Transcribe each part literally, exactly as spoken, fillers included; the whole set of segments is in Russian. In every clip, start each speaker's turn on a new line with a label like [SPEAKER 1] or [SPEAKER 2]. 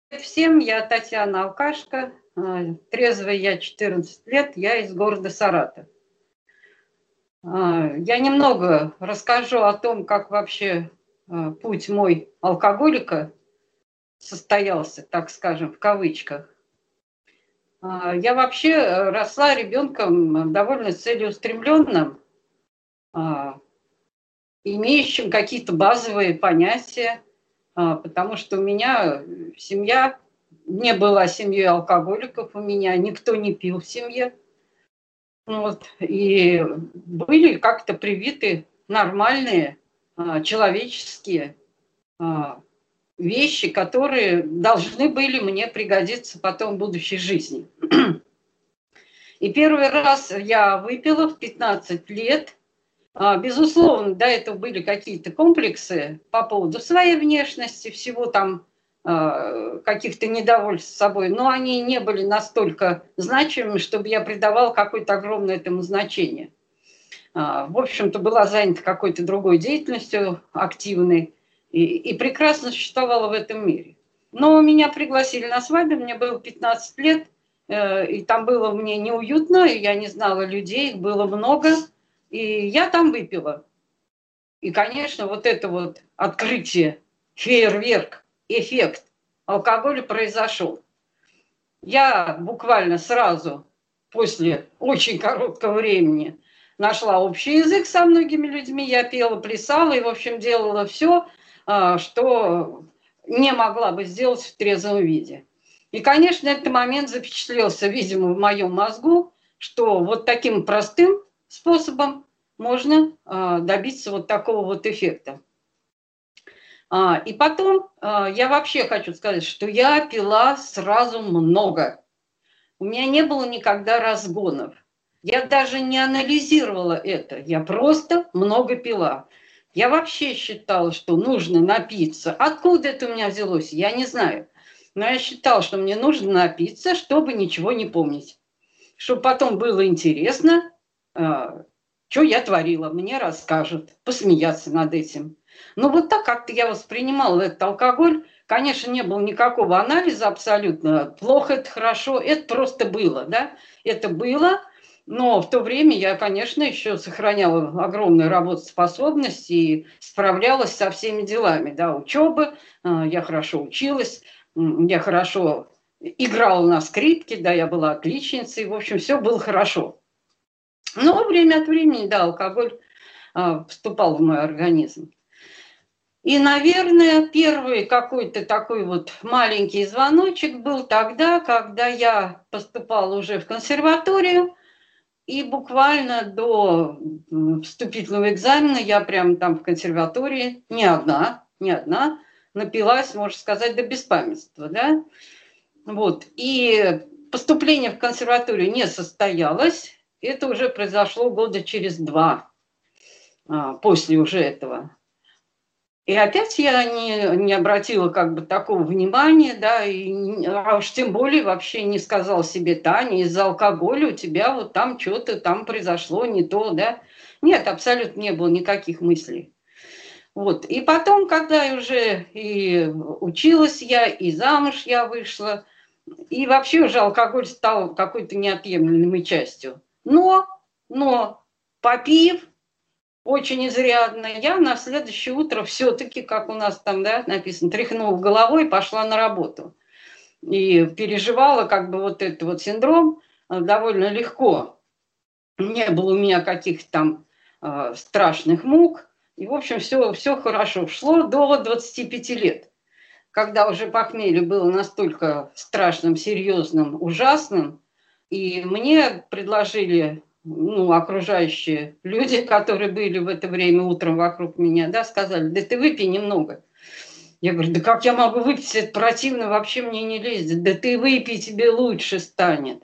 [SPEAKER 1] Всем, я Татьяна Алкашко, а, трезвая я четырнадцать лет, я из города Саратов. А, Я немного расскажу о том, как вообще а, путь мой алкоголика состоялся, так скажем, в кавычках. А, Я вообще э, росла ребенком довольно целеустремленным, а, имеющим какие-то базовые понятия, а, потому что у меня семья не была семьей алкоголиков, у меня никто не пил в семье. Вот, и были как-то привиты нормальные, а, человеческие, а, вещи, которые должны были мне пригодиться потом в будущей жизни. И первый раз я выпила в пятнадцать лет. А, Безусловно, до этого были какие-то комплексы по поводу своей внешности, всего там а, каких-то недовольств собой, но они не были настолько значимыми, чтобы я придавала какое-то огромное этому значение. А, В общем-то, была занята какой-то другой деятельностью активной и, и прекрасно существовала в этом мире. Но меня пригласили на свадьбу, мне было пятнадцать лет, э, и там было мне неуютно, и я не знала людей, их было много, и я там выпила. И, конечно, вот это вот открытие, фейерверк, эффект алкоголя произошел. Я буквально сразу, после очень короткого времени, нашла общий язык со многими людьми. Я пела, плясала и, в общем, делала все, что не могла бы сделать в трезвом виде. И, конечно, этот момент запечатлелся, видимо, в моем мозгу, что вот таким простым способом можно добиться вот такого вот эффекта. И потом я вообще хочу сказать, что я пила сразу много. У меня не было никогда разгонов. Я даже не анализировала это. Я просто много пила. Я вообще считала, что нужно напиться. Откуда это у меня взялось, я не знаю. Но я считала, что мне нужно напиться, чтобы ничего не помнить. Чтобы потом было интересно, что я творила. Мне расскажут, посмеяться над этим. Но вот так как-то я воспринимала этот алкоголь. Конечно, не было никакого анализа абсолютно. Плохо это, хорошо. Это просто было, да? Это было. Но в то время я, конечно, еще сохраняла огромную работоспособность и справлялась со всеми делами. Да, учеба, я хорошо училась, я хорошо играла на скрипке, да, я была отличницей. В общем, все было хорошо. Но время от времени, да, алкоголь вступал в мой организм. И, наверное, первый какой-то такой вот маленький звоночек был тогда, когда я поступала уже в консерваторию, и буквально до вступительного экзамена я прямо там в консерватории, не одна, не одна, напилась, можно сказать, до беспамятства, да. Вот. И поступление в консерваторию не состоялось, это уже произошло года через два после уже этого. И опять я не, не обратила как бы такого внимания, да, и, а уж тем более вообще не сказала себе: Таня, из-за алкоголя у тебя вот там что-то там произошло не то, да. Нет, абсолютно не было никаких мыслей. Вот. И потом, когда уже и училась я, и замуж я вышла, и вообще уже алкоголь стал какой-то неотъемлемой частью. Но, но, попив, очень изрядно, я на следующее утро все-таки, как у нас там, да, написано, тряхнула головой и пошла на работу. И переживала как бы вот этот вот синдром довольно легко. Не было у меня каких-то там э, страшных мук. И, в общем, все, все хорошо шло до двадцати пяти лет. Когда уже похмелье было настолько страшным, серьезным, ужасным, и мне предложили, ну, окружающие люди, которые были в это время утром вокруг меня, да, сказали: да ты выпей немного. Я говорю: да как я могу выпить, это противно, вообще мне не лезет. Да ты выпей, тебе лучше станет.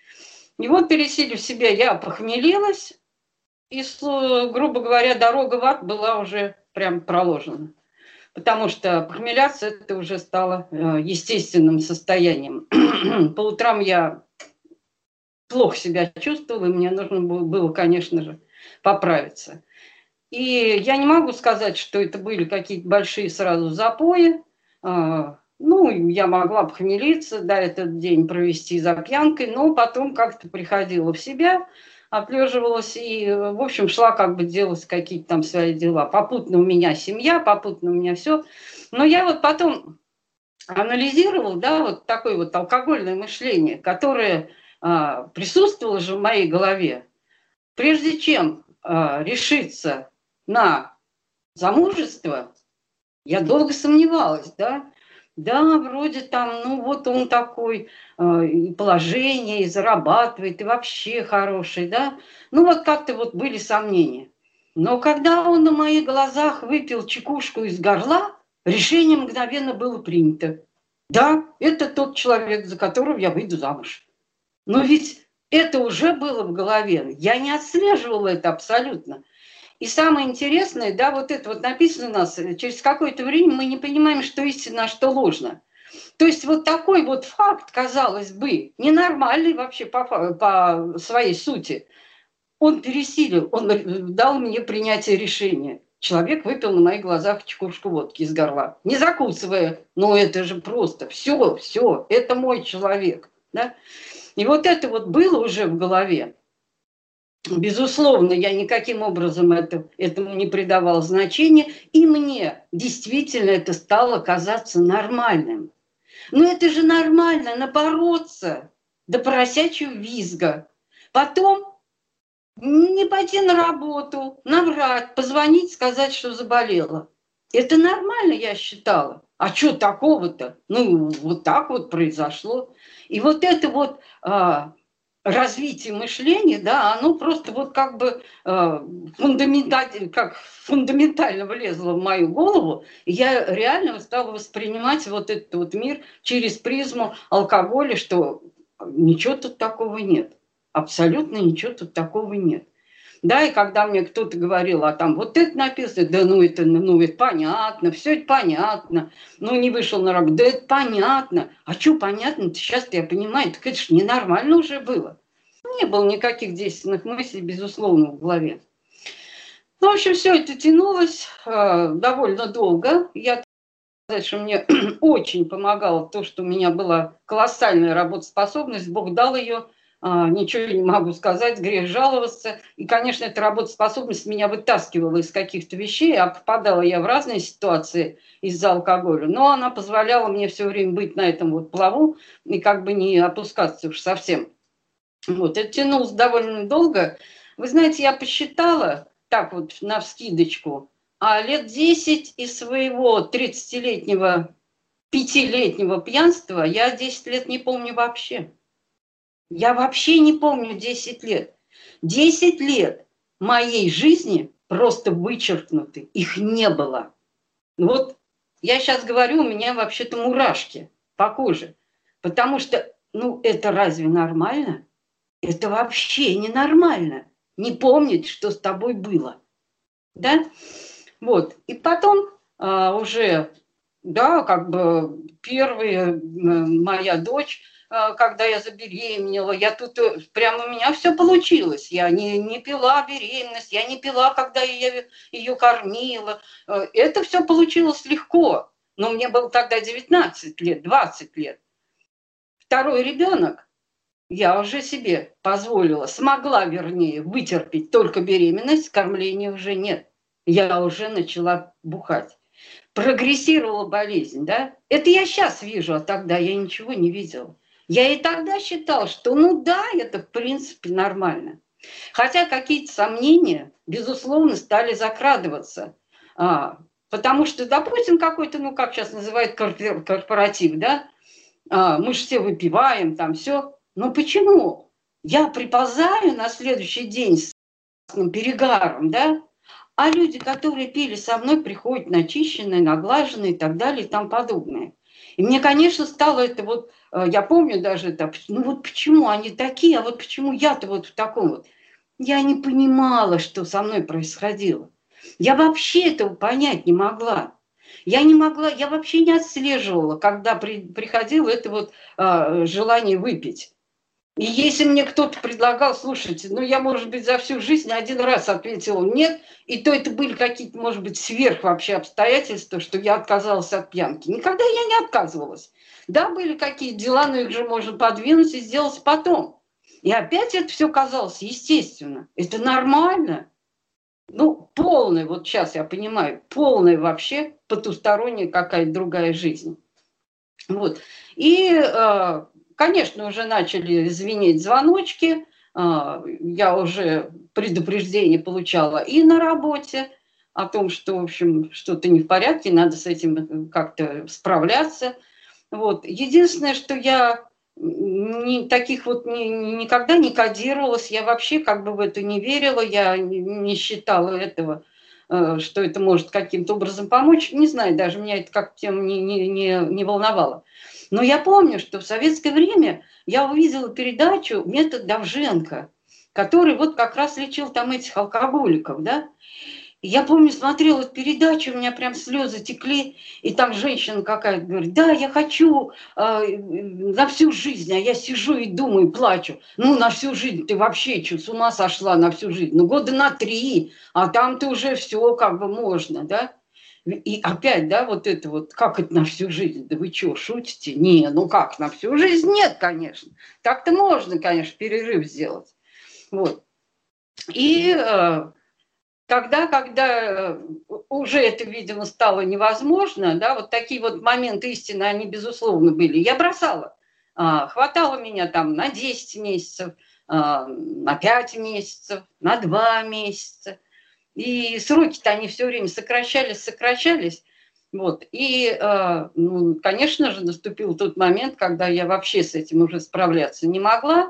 [SPEAKER 1] И вот, пересилив себя, я похмелилась, и, грубо говоря, дорога в ад была уже прям проложена. Потому что похмеляться это уже стало естественным состоянием. По утрам я плохо себя чувствовала, и мне нужно было, конечно же, поправиться. И я не могу сказать, что это были какие-то большие сразу запои. Ну, я могла похмелиться, да, этот день провести за пьянкой, но потом как-то приходила в себя, отлеживалась и, в общем, шла как бы делать какие-то там свои дела. Попутно у меня семья, попутно у меня все. Но я вот потом анализировала, да, вот такое вот алкогольное мышление, которое а, присутствовало же в моей голове. Прежде чем а, решиться на замужество, я долго сомневалась, да. Да, вроде там, ну вот он такой, э, и положение, и зарабатывает, и вообще хороший, да. Ну вот как-то вот были сомнения. Но когда он на моих глазах выпил чекушку из горла, решение мгновенно было принято. Да, это тот человек, за которого я выйду замуж. Но ведь это уже было в голове. Я не отслеживала это абсолютно. И самое интересное, да, вот это вот написано у нас, через какое-то время мы не понимаем, что истинно, а что ложно. То есть вот такой вот факт, казалось бы, ненормальный вообще по, по своей сути, он пересилил, он дал мне принятие решения. Человек выпил на моих глазах чекушку водки из горла, не закусывая. Ну это же просто все, все, это мой человек. Да? И вот это вот было уже в голове. Безусловно, я никаким образом это, этому не придавала значения, и мне действительно это стало казаться нормальным. Но это же нормально, напороться до поросячьего визга. Потом не пойти на работу, наврать, позвонить, сказать, что заболела. Это нормально, я считала. А что такого-то? Ну, вот так вот произошло. И вот это вот... А, развитие мышления, да, оно просто вот как бы э, фундаментально, как фундаментально влезло в мою голову, и я реально стала воспринимать вот этот вот мир через призму алкоголя, что ничего тут такого нет, абсолютно ничего тут такого нет. Да, и когда мне кто-то говорил, а там вот это написано, да ну это, ну это понятно, все это понятно, ну не вышел на работу, да это понятно. А что понятно-то, сейчас-то я понимаю, так это же ненормально уже было. Не было никаких действенных мыслей, безусловно, в голове. Ну, в общем, все это тянулось э, довольно долго. Я сказать, что мне очень помогало то, что у меня была колоссальная работоспособность, Бог дал ее, а, ничего не могу сказать, грех жаловаться. И, конечно, эта работоспособность меня вытаскивала из каких-то вещей, а попадала я в разные ситуации из-за алкоголя. Но она позволяла мне все время быть на этом вот плаву и как бы не опускаться уж совсем. Вот, это тянулось довольно долго. Вы знаете, я посчитала, так вот, навскидочку, а лет десять из своего тридцатилетнего, пятилетнего пьянства я десять лет не помню вообще. Я вообще не помню десять лет. десять лет моей жизни просто вычеркнуты. Их не было. Вот я сейчас говорю, у меня вообще-то мурашки по коже. Потому что, ну, это разве нормально? Это вообще ненормально. Не помнить, что с тобой было. Да? Вот. И потом а, уже, да, как бы первая моя дочь, а, когда я забеременела, я тут прямо у меня все получилось. Я не, не пила беременность, я не пила, когда я ее кормила. Это все получилось легко. Но мне было тогда девятнадцать лет, двадцать лет. Второй ребенок. Я уже себе позволила, смогла, вернее, вытерпеть только беременность, кормления уже нет. Я уже начала бухать. Прогрессировала болезнь, да? Это я сейчас вижу, а тогда я ничего не видела. Я и тогда считала, что ну да, это в принципе нормально. Хотя какие-то сомнения, безусловно, стали закрадываться. А, потому что, допустим, какой-то, ну как сейчас называют, корпоратив, да? А, мы же все выпиваем, там все. Но почему? Я приползаю на следующий день с перегаром, да? А люди, которые пили со мной, приходят начищенные, наглаженные и так далее и тому подобное. И мне, конечно, стало это вот, я помню даже это, ну вот почему они такие, а вот почему я-то вот в таком вот. Я не понимала, что со мной происходило. Я вообще этого понять не могла. Я не могла, я вообще не отслеживала, когда при, приходило это вот э, желание выпить. И если мне кто-то предлагал, слушайте, ну я, может быть, за всю жизнь один раз ответила нет, и то это были какие-то, может быть, сверх вообще обстоятельства, что я отказалась от пьянки. Никогда я не отказывалась. Да, были какие-то дела, но их же можно подвинуть и сделать потом. И опять это все казалось естественно. Это нормально. Ну, полная, вот сейчас я понимаю, полная вообще потусторонняя какая-то другая жизнь. Вот. И, э, конечно, уже начали звенеть звоночки, э, я уже предупреждение получала и на работе о том, что, в общем, что-то не в порядке, надо с этим как-то справляться. Вот. Единственное, что я не, таких вот ни, никогда не кодировалась, я вообще как бы в это не верила, я не, не считала этого, э, что это может каким-то образом помочь. Не знаю, даже меня это как тем не, не, не, не волновало. Но я помню, что в советское время я увидела передачу «Метод Довженко», который вот как раз лечил там этих алкоголиков, да. И я помню, смотрела эту передачу, у меня прям слезы текли, и там женщина какая-то говорит, да, я хочу э, на всю жизнь, а я сижу и думаю, плачу. Ну, на всю жизнь, ты вообще что, с ума сошла на всю жизнь? Ну, года на три, а там ты уже все как бы можно, да? И опять, да, вот это вот, как это на всю жизнь? Да вы что, шутите? Не, ну как, на всю жизнь? Нет, конечно. Так-то можно, конечно, перерыв сделать. Вот. И э, тогда, когда уже это, видимо, стало невозможно, да, вот такие вот моменты истины, они, безусловно, были. Я бросала. А, хватало меня там на десять месяцев, а, на пять месяцев, на два месяца. И сроки-то они все время сокращались, сокращались. Вот. И, э, ну, конечно же, наступил тот момент, когда я вообще с этим уже справляться не могла.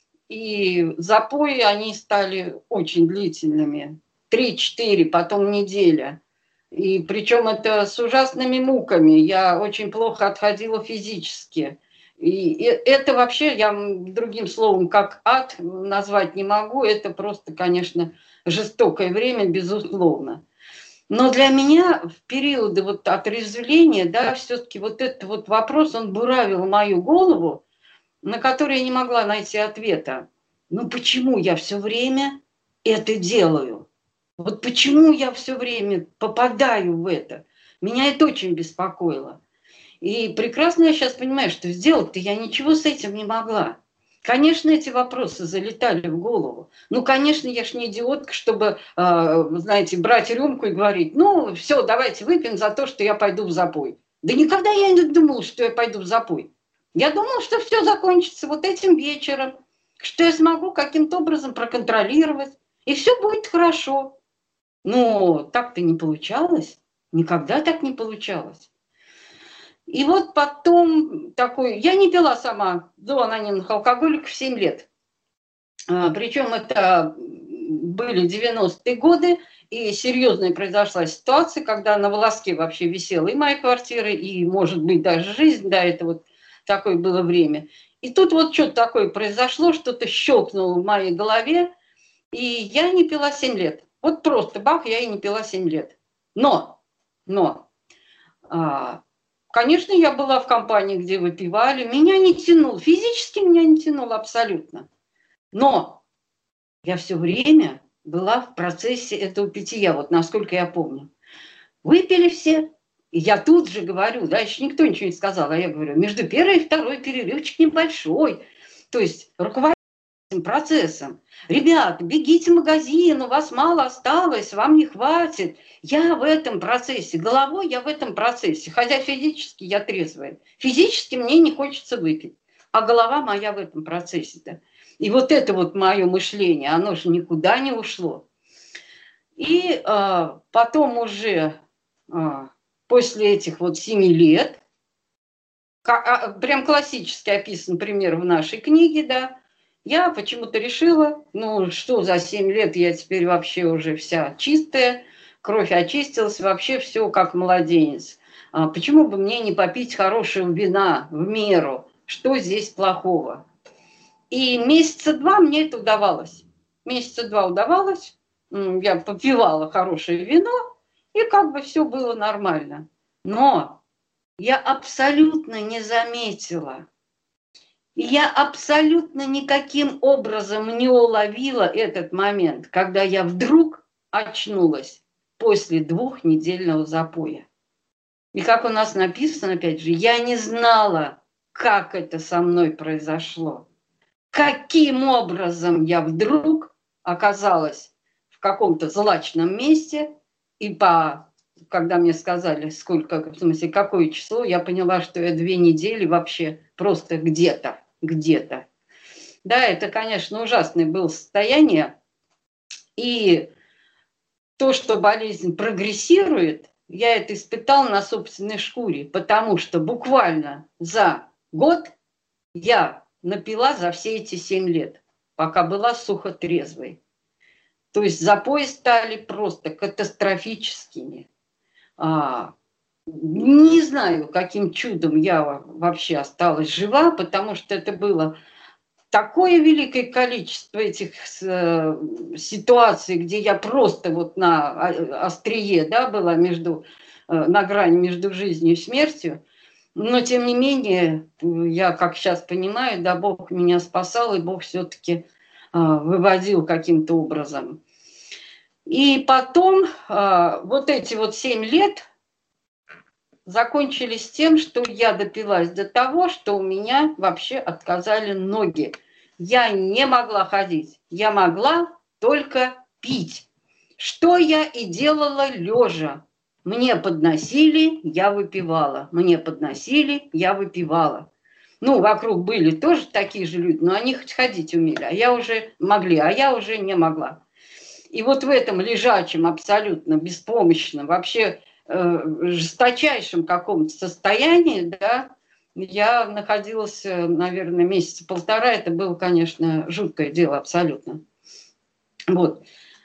[SPEAKER 1] И запои, они стали очень длительными. Три-четыре, потом неделя. И причем это с ужасными муками. Я очень плохо отходила физически. И это вообще, я другим словом, как ад назвать не могу. Это просто, конечно, жестокое время, безусловно. Но для меня в периоды вот отрезвления, да, все-таки вот этот вот вопрос, он буравил мою голову, на который я не могла найти ответа. Ну почему я все время это делаю? Вот почему я все время попадаю в это? Меня это очень беспокоило. И прекрасно я сейчас понимаю, что сделать-то я ничего с этим не могла. Конечно, эти вопросы залетали в голову. Ну, конечно, я ж не идиотка, чтобы, э, знаете, брать рюмку и говорить, ну, все, давайте выпьем за то, что я пойду в запой. Да никогда я не думала, что я пойду в запой. Я думала, что все закончится вот этим вечером, что я смогу каким-то образом проконтролировать, и все будет хорошо. Но так-то не получалось. Никогда так не получалось. И вот потом такой... Я не пила сама до анонимных алкоголиков семь лет. Причем это были девяностые годы, и серьезная произошла ситуация, когда на волоске вообще висела и моя квартира, и, может быть, даже жизнь, да, это вот такое было время. И тут вот что-то такое произошло, что-то щелкнуло в моей голове, и я не пила семь лет. Вот просто бах, я и не пила семь лет. Но, но, а, конечно, я была в компании, где выпивали, меня не тянуло, физически меня не тянуло абсолютно. Но я все время была в процессе этого питья, вот насколько я помню. Выпили все, и я тут же говорю, да, еще никто ничего не сказал, а я говорю, между первой и второй перерывчик небольшой. То есть руководитель этим процессом. Ребята, бегите в магазин, у вас мало осталось, вам не хватит. Я в этом процессе, головой я в этом процессе, хотя физически я трезвая. Физически мне не хочется выпить, а голова моя в этом процессе-то. И вот это вот мое мышление, оно же никуда не ушло. И э, потом уже э, после этих вот семи лет, как, прям классически описан пример в нашей книге, да, я почему-то решила, ну что за семь лет я теперь вообще уже вся чистая, кровь очистилась, вообще все как младенец. А почему бы мне не попить хорошего вина в меру? Что здесь плохого? И месяца два мне это удавалось. Месяца два удавалось, я попивала хорошее вино, и как бы все было нормально. Но я абсолютно не заметила И я абсолютно никаким образом не уловила этот момент, когда я вдруг очнулась после двухнедельного запоя. И как у нас написано, опять же, я не знала, как это со мной произошло. Каким образом я вдруг оказалась в каком-то злачном месте, и по, когда мне сказали, сколько, в смысле, какое число, я поняла, что я две недели вообще просто где-то, где-то. Да, это, конечно, ужасное было состояние. И то, что болезнь прогрессирует, я это испытала на собственной шкуре, потому что буквально за год я напила за все эти семь лет, пока была сухотрезвой. То есть запои стали просто катастрофическими. А, не знаю, каким чудом я вообще осталась жива, потому что это было такое великое количество этих э, ситуаций, где я просто вот на острие, да, была между, э, на грани между жизнью и смертью. Но, тем не менее, я, как сейчас понимаю, да, Бог меня спасал, и Бог все-таки э, выводил каким-то образом. И потом э, вот эти вот семь лет закончились тем, что я допилась до того, что у меня вообще отказали ноги. Я не могла ходить, я могла только пить. Что я и делала лежа. Мне подносили, я выпивала. Мне подносили, я выпивала. Ну, вокруг были тоже такие же люди, но они хоть ходить умели, а я уже могли, а я уже не могла. И вот в этом лежачем, абсолютно беспомощном, вообще э, жесточайшем каком-то состоянии, да, я находилась, наверное, месяца полтора. Это было, конечно, жуткое дело абсолютно. Вот.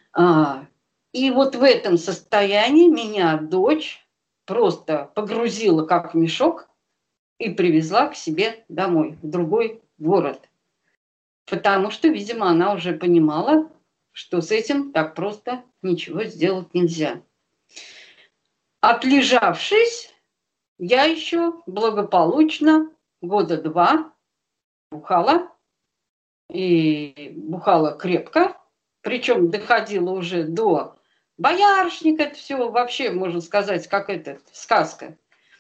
[SPEAKER 1] И вот в этом состоянии меня дочь просто погрузила как в мешок и привезла к себе домой, в другой город. Потому что, видимо, она уже понимала, что с этим так просто ничего сделать нельзя. Отлежавшись, я еще благополучно года два бухала. И бухала крепко. Причем доходила уже до боярышника. Это все вообще, можно сказать, как это, сказка.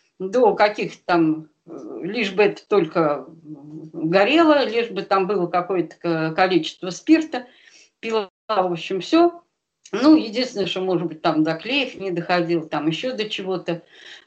[SPEAKER 1] До каких-то там, лишь бы это только горело, лишь бы там было какое-то количество спирта. Пила, в общем, все. Ну, единственное, что, может быть, там до клеев не доходил, там еще до чего-то.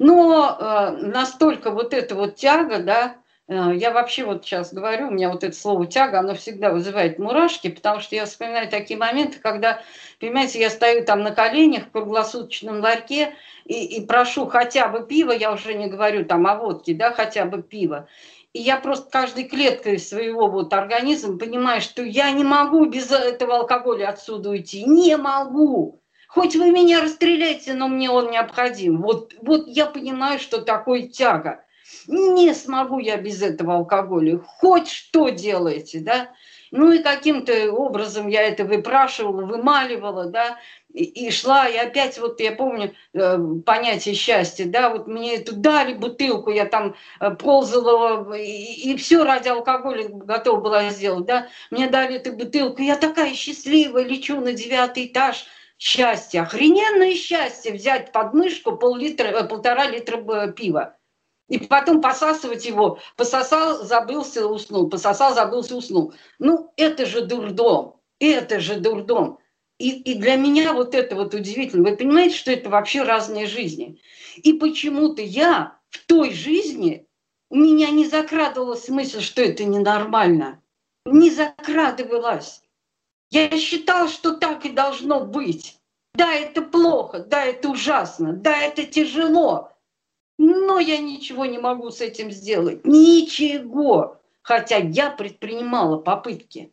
[SPEAKER 1] Но э, настолько вот эта вот тяга, да, э, я вообще вот сейчас говорю, у меня вот это слово тяга, оно всегда вызывает мурашки, потому что я вспоминаю такие моменты, когда, понимаете, я стою там на коленях в круглосуточном ларьке и, и прошу хотя бы пива, я уже не говорю там о водке, да, хотя бы пива. И я просто каждой клеткой своего вот организма понимаю, что я не могу без этого алкоголя отсюда уйти. Не могу. Хоть вы меня расстреляйте, но мне он необходим. Вот, вот я понимаю, что такое тяга. Не смогу я без этого алкоголя. Хоть что делаете, да. Ну и каким-то образом я это выпрашивала, вымаливала, да. И, и шла, и опять вот я помню э, понятие счастья, да, вот мне эту дали бутылку, я там э, ползала, и, и все ради алкоголя готова была сделать, да, мне дали эту бутылку, я такая счастливая, лечу на девятый этаж, счастье, охрененное счастье взять под мышку пол-литра, полтора литра пива. И потом посасывать его, пососал, забылся, уснул, пососал, забылся, уснул. Ну, это же дурдом, это же дурдом. И, и для меня вот это вот удивительно. Вы понимаете, что это вообще разные жизни. И почему-то я в той жизни, у меня не закрадывалась мысль, что это ненормально. Не закрадывалась. Я считала, что так и должно быть. Да, это плохо, да, это ужасно, да, это тяжело. Но я ничего не могу с этим сделать. Ничего. Хотя я предпринимала попытки.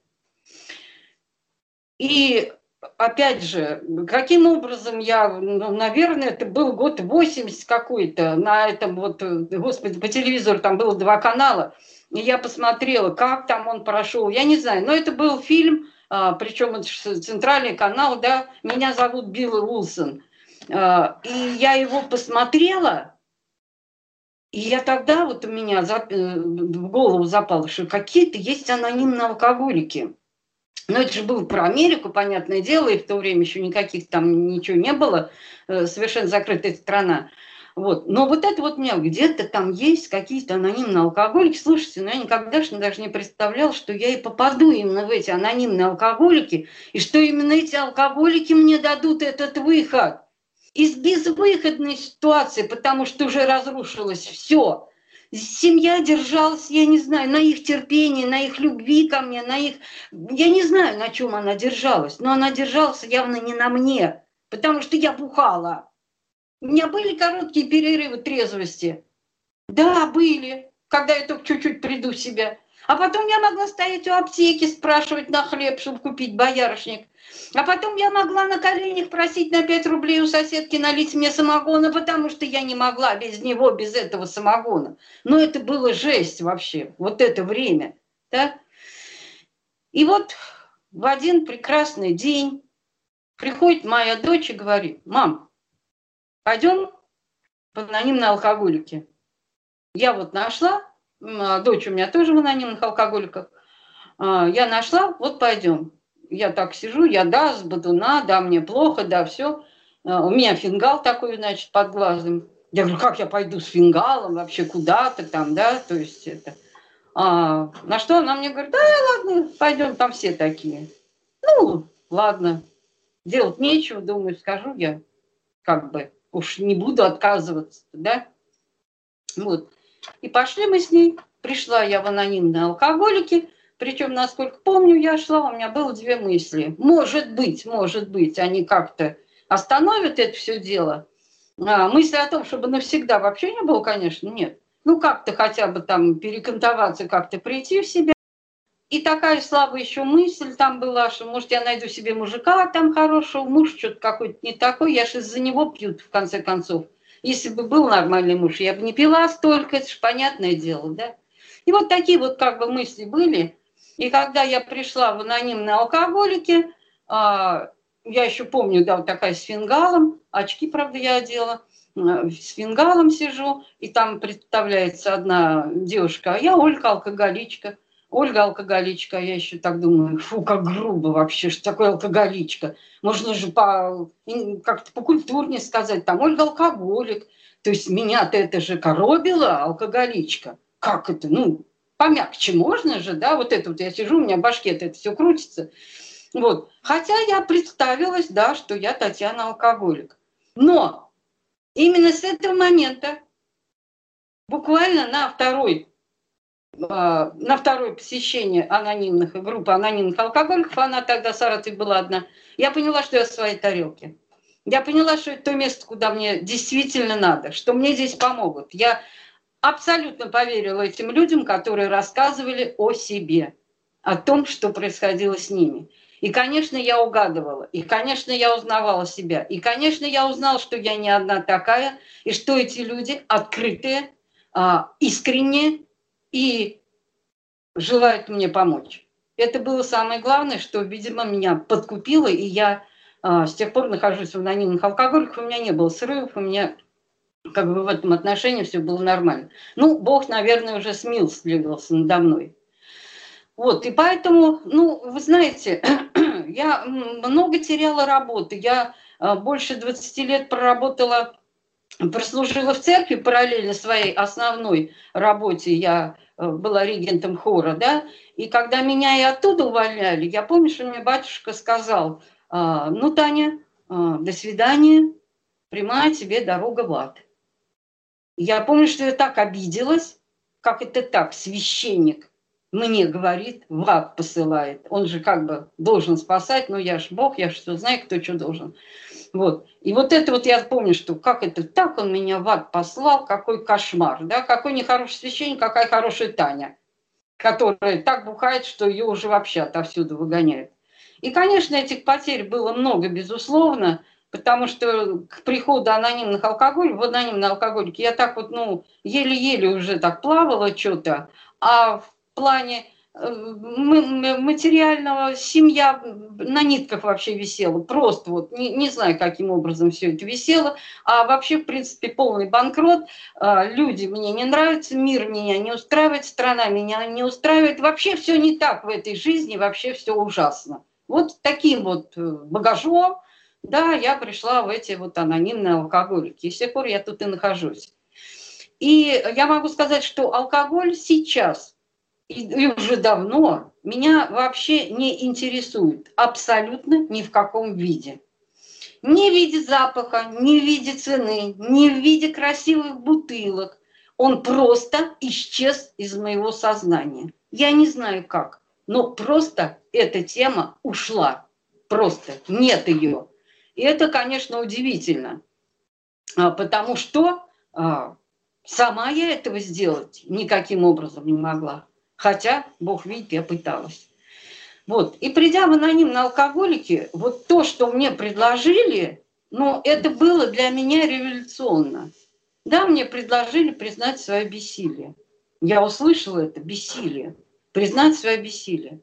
[SPEAKER 1] И опять же, каким образом я, ну, наверное, это был год восемьдесят какой-то, на этом вот, господи, по телевизору там было два канала, и я посмотрела, как там он прошел, я не знаю, но это был фильм, причем это центральный канал, да, меня зовут Билл Уилсон, и я его посмотрела, И я тогда, вот у меня в голову запало, что какие-то есть анонимные алкоголики. Но это же было про Америку, понятное дело, и в то время еще никаких там ничего не было, совершенно закрытая страна. Вот. Но вот это вот у меня где-то там есть какие-то анонимные алкоголики. Слушайте, ну я никогда даже не представляла, что я и попаду именно в эти анонимные алкоголики, и что именно эти алкоголики мне дадут этот выход из безвыходной ситуации, потому что уже разрушилось все. Семья держалась, я не знаю, на их терпении, на их любви ко мне, на их... Я не знаю, на чем она держалась, но она держалась явно не на мне, потому что я бухала. У меня были короткие перерывы трезвости. Да, были, когда я только чуть-чуть приду в себя. А потом я могла стоять у аптеки, спрашивать на хлеб, чтобы купить боярышник. А потом я могла на коленях просить на пять рублей у соседки налить мне самогона, потому что я не могла без него, без этого самогона. Но это было жесть вообще, вот это время. Да? И вот в один прекрасный день приходит моя дочь и говорит: мам, пойдем в анонимные алкоголики. Я вот нашла, дочь у меня тоже в анонимных алкоголиках, я нашла, вот пойдем. Я так сижу, я да, с бодуна, да, мне плохо, да, все. У меня фингал такой, значит, под глазом. Я говорю, как я пойду с фингалом вообще куда-то там, да, то есть это. А, на что она мне говорит: да, ладно, пойдем, там все такие. Ну, ладно, делать нечего, думаю, скажу я, как бы, уж не буду отказываться, да. Вот. И пошли мы с ней. Пришла я в анонимные алкоголики. Причем, насколько помню, я шла, у меня было две мысли. Может быть, может быть, они как-то остановят это все дело. А, мысли о том, чтобы навсегда вообще не было, конечно, нет. Ну, как-то хотя бы там перекантоваться, как-то прийти в себя. И такая слабая еще мысль там была, что, может, я найду себе мужика там хорошего, муж что-то какой-то не такой, я же из-за него пью в конце концов. Если бы был нормальный муж, я бы не пила столько, это же понятное дело, да? И вот такие вот как бы мысли были. И когда я пришла в анонимные алкоголики, я еще помню, да, вот такая с фингалом, очки, правда, я одела, с фингалом сижу, и там представляется одна девушка, а я Ольга, алкоголичка. Ольга алкоголичка, я еще так думаю, фу, как грубо вообще, что такое алкоголичка. Можно же по, как-то покультурнее сказать, там, Ольга алкоголик. То есть меня-то это же коробило, алкоголичка. Как это? Ну, помягче можно же, да, вот это вот я сижу, у меня в башке это все крутится. Вот. Хотя я представилась, да, что я Татьяна алкоголик. Но именно с этого момента, буквально на второй на второе посещение анонимных группы анонимных алкоголиков, она тогда в Саратове была одна, я поняла, что я в своей тарелке. Я поняла, что это то место, куда мне действительно надо, что мне здесь помогут. Я абсолютно поверила этим людям, которые рассказывали о себе, о том, что происходило с ними. И, конечно, я угадывала, и, конечно, я узнавала себя, и, конечно, я узнала, что я не одна такая, и что эти люди открытые, искренние, и желают мне помочь. Это было самое главное, что, видимо, меня подкупило, и я а, с тех пор нахожусь в анонимных алкоголиках, у меня не было срывов, у меня как бы в этом отношении все было нормально. Ну, Бог, наверное, уже смилостивился надо мной. Вот, и поэтому, ну, вы знаете, я много теряла работы, я а, больше двадцати лет проработала, прослужила в церкви параллельно своей основной работе, я была регентом хора, да, и когда меня и оттуда увольняли, я помню, что мне батюшка сказал: ну, Таня, до свидания, прямая тебе дорога в ад. Я помню, что я так обиделась, как это так, священник мне говорит, в ад посылает. Он же как бы должен спасать, но я ж Бог, я что знаю, кто что должен. Вот. И вот это вот я помню, что как это так, он меня в ад послал, какой кошмар, да, какой нехороший священник, какая хорошая Таня, которая так бухает, что ее уже вообще отовсюду выгоняют. И, конечно, этих потерь было много, безусловно, потому что к приходу анонимных алкоголиков, в анонимные алкоголики, я так вот, ну, еле-еле уже так плавала что-то, а в плане материального, семья на нитках вообще висела. Просто вот не, не знаю, каким образом все это висело. А вообще, в принципе, полный банкрот. Люди мне не нравятся, мир меня не устраивает, страна меня не устраивает. Вообще все не так в этой жизни, вообще все ужасно. Вот таким вот багажом, да, я пришла в эти вот анонимные алкоголики. И с тех пор я тут и нахожусь. И я могу сказать, что алкоголь сейчас и уже давно меня вообще не интересует абсолютно ни в каком виде. Ни в виде запаха, ни в виде цены, ни в виде красивых бутылок. Он просто исчез из моего сознания. Я не знаю как, но просто эта тема ушла. Просто нет ее. И это, конечно, удивительно, потому что сама я этого сделать никаким образом не могла. Хотя, Бог видит, я пыталась. Вот. И придя в анонимные алкоголики, вот то, что мне предложили, ну, это было для меня революционно. Да, мне предложили признать свое бессилие. Я услышала это бессилие. Признать свое бессилие.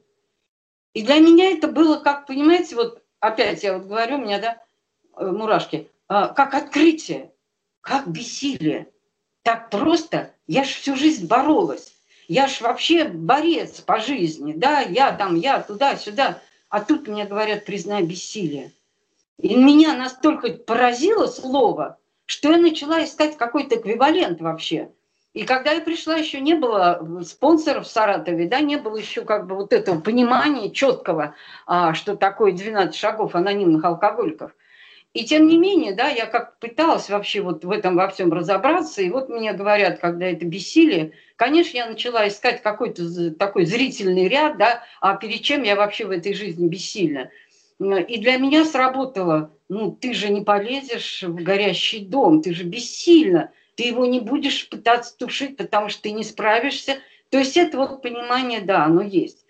[SPEAKER 1] И для меня это было, как, понимаете, вот опять я вот говорю, у меня, да, мурашки, как открытие, как бессилие. Так просто, я ж всю жизнь боролась. Я ж вообще борец по жизни, да, я там, я туда-сюда. А тут мне говорят, признай бессилие. И меня настолько поразило слово, что я начала искать какой-то эквивалент вообще. И когда я пришла, еще не было спонсоров в Саратове, да, не было еще как бы вот этого понимания четкого, что такое двенадцать шагов анонимных алкоголиков. И тем не менее, да, я как пыталась вообще вот в этом во всем разобраться, и вот мне говорят, когда это бессилие, конечно, я начала искать какой-то такой зрительный ряд, да, а перед чем я вообще в этой жизни бессильна. И для меня сработало, ну, ты же не полезешь в горящий дом, ты же бессильна, ты его не будешь пытаться тушить, потому что ты не справишься. То есть это вот понимание, да, оно есть.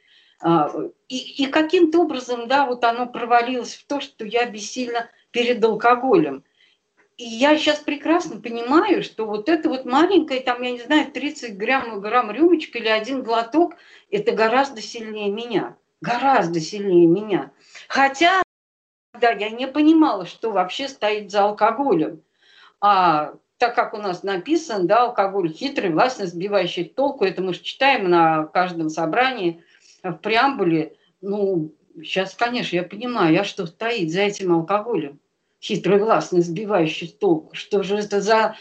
[SPEAKER 1] И, и каким-то образом, да, вот оно провалилось в то, что я бессильна перед алкоголем. И я сейчас прекрасно понимаю, что вот это вот маленькое, там, я не знаю, тридцать грамм, грамм рюмочка или один глоток, это гораздо сильнее меня. Гораздо сильнее меня. Хотя, да, я не понимала, что вообще стоит за алкоголем. А так как у нас написано, да, алкоголь хитрый, властно сбивающий с толку, это мы же читаем на каждом собрании в преамбуле, ну, сейчас, конечно, я понимаю, а что стоит за этим алкоголем? Хитрый, властный, сбивающий с толку. Что же это за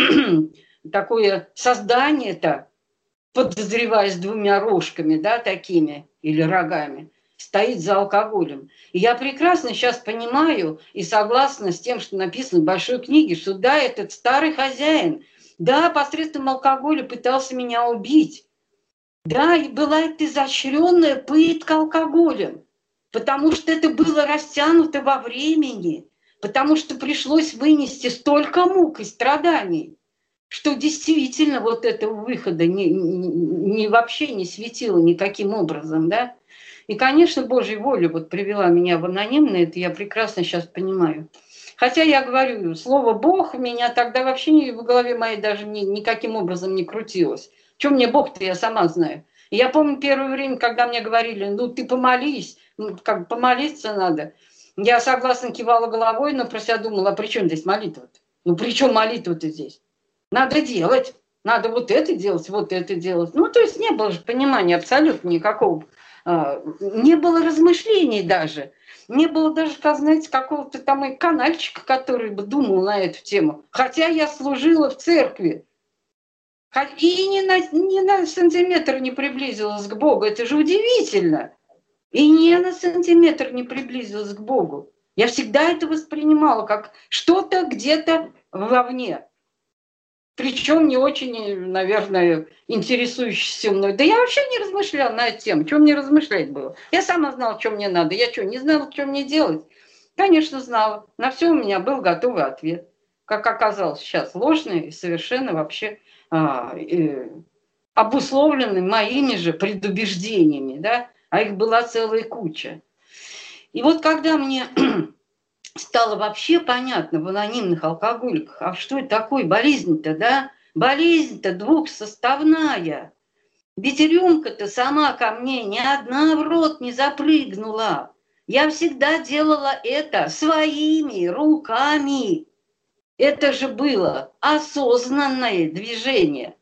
[SPEAKER 1] такое создание-то, подозревая с двумя рожками, да, такими, или рогами, стоит за алкоголем. И я прекрасно сейчас понимаю и согласна с тем, что написано в большой книге, что да, этот старый хозяин, да, посредством алкоголя пытался меня убить. Да, и была это изощренная пытка алкоголем, потому что это было растянуто во времени, потому что пришлось вынести столько мук и страданий, что действительно вот этого выхода не, не, не вообще не светило никаким образом, да. И, конечно, Божья воля вот привела меня в анонимное, это я прекрасно сейчас понимаю. Хотя я говорю, слово «Бог» у меня тогда вообще в голове моей даже ни, никаким образом не крутилось. Что мне Бог-то, я сама знаю. И я помню первое время, когда мне говорили, ну ты помолись, ну, как помолиться надо. Я согласно кивала головой, но про себя думала, а при чем здесь молитва-то? Ну при чем молитва-то здесь? Надо делать, надо вот это делать, вот это делать. Ну то есть не было же понимания абсолютно никакого. Не было размышлений даже. Не было даже, как, знаете, какого-то там и канальчика, который бы думал на эту тему. Хотя я служила в церкви. И ни на, ни на сантиметр не приблизилась к Богу. Это же удивительно. И ни на сантиметр не приблизилась к Богу. Я всегда это воспринимала как что-то где-то вовне. Причем не очень, наверное, интересующийся мной. Да я вообще не размышляла на эту тему. Что мне размышлять было? Я сама знала, что мне надо. Я что, не знала, что мне делать? Конечно, знала. На все у меня был готовый ответ. Как оказалось сейчас, ложный и совершенно вообще а, э, обусловленный моими же предубеждениями. Да? А их была целая куча. И вот когда мне стало вообще понятно в анонимных алкоголиках, а что это такое болезнь-то, да? Болезнь-то двухсоставная. Ведь рюмка-то сама ко мне ни одна в рот не запрыгнула. Я всегда делала это своими руками. Это же было осознанное движение.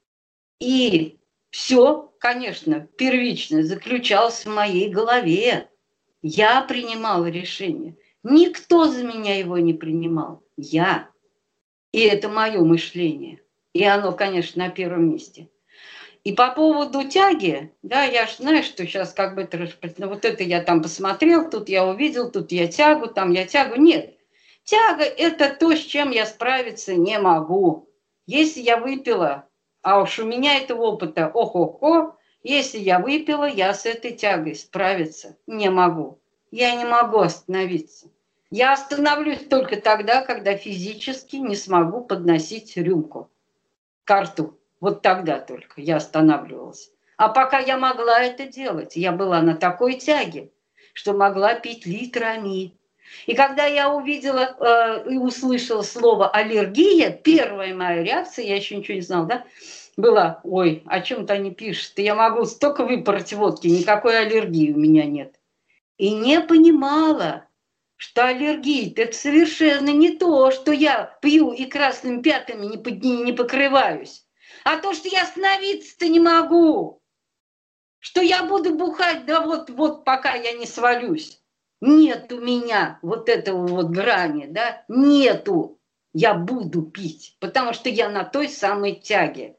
[SPEAKER 1] И все, конечно, первично заключалось в моей голове. Я принимала решение. Никто за меня его не принимал. Я. И это мое мышление. И оно, конечно, на первом месте. И по поводу тяги, да, я же знаю, что сейчас как бы это, ну, вот это я там посмотрел, тут я увидел, тут я тягу, там я тягу. Нет. Тяга – это то, с чем я справиться не могу. Если я выпила, а уж у меня этого опыта, ох-ох-ох, если я выпила, я с этой тягой справиться не могу. Я не могу остановиться. Я остановлюсь только тогда, когда физически не смогу подносить рюмку к рту. Вот тогда только я останавливалась. А пока я могла это делать, я была на такой тяге, что могла пить литрами. И когда я увидела э, и услышала слово аллергия, первая моя реакция, я еще ничего не знала, да, была: ой, о чем-то они пишут, я могу столько выпороть водки, никакой аллергии у меня нет. И не понимала, что аллергия – это совершенно не то, что я пью и красными пятнами не, под, не покрываюсь, а то, что я остановиться-то не могу, что я буду бухать, да вот, вот пока я не свалюсь. Нет у меня вот этого вот грани, да, нету. Я буду пить, потому что я на той самой тяге.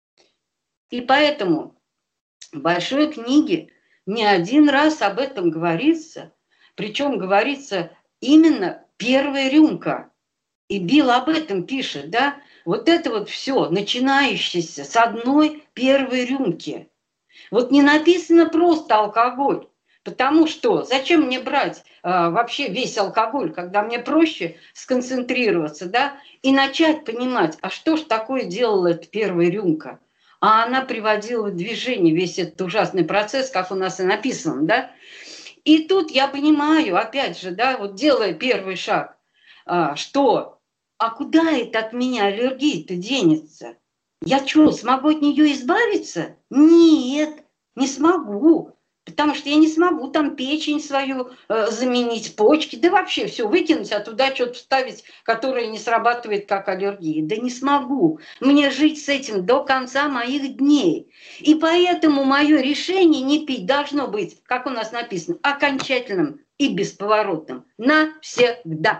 [SPEAKER 1] И поэтому в большой книге не один раз об этом говорится, причем говорится именно первая рюмка. И Билл об этом пишет, да, вот это вот все, начинающееся с одной первой рюмки. Вот не написано просто алкоголь, потому что зачем мне брать а, вообще весь алкоголь, когда мне проще сконцентрироваться, да, и начать понимать, а что ж такое делала эта первая рюмка? А она приводила в движение весь этот ужасный процесс, как у нас и написано, да. И тут я понимаю, опять же, да, вот делая первый шаг, а, что, а куда это от меня аллергия-то денется? Я что, смогу от нее избавиться? Нет, не смогу. Потому что я не смогу там печень свою э, заменить, почки, да вообще все выкинуть, а туда что-то вставить, которое не срабатывает как аллергия. Да не смогу. Мне жить с этим до конца моих дней. И поэтому мое решение не пить должно быть, как у нас написано, окончательным и бесповоротным. Навсегда.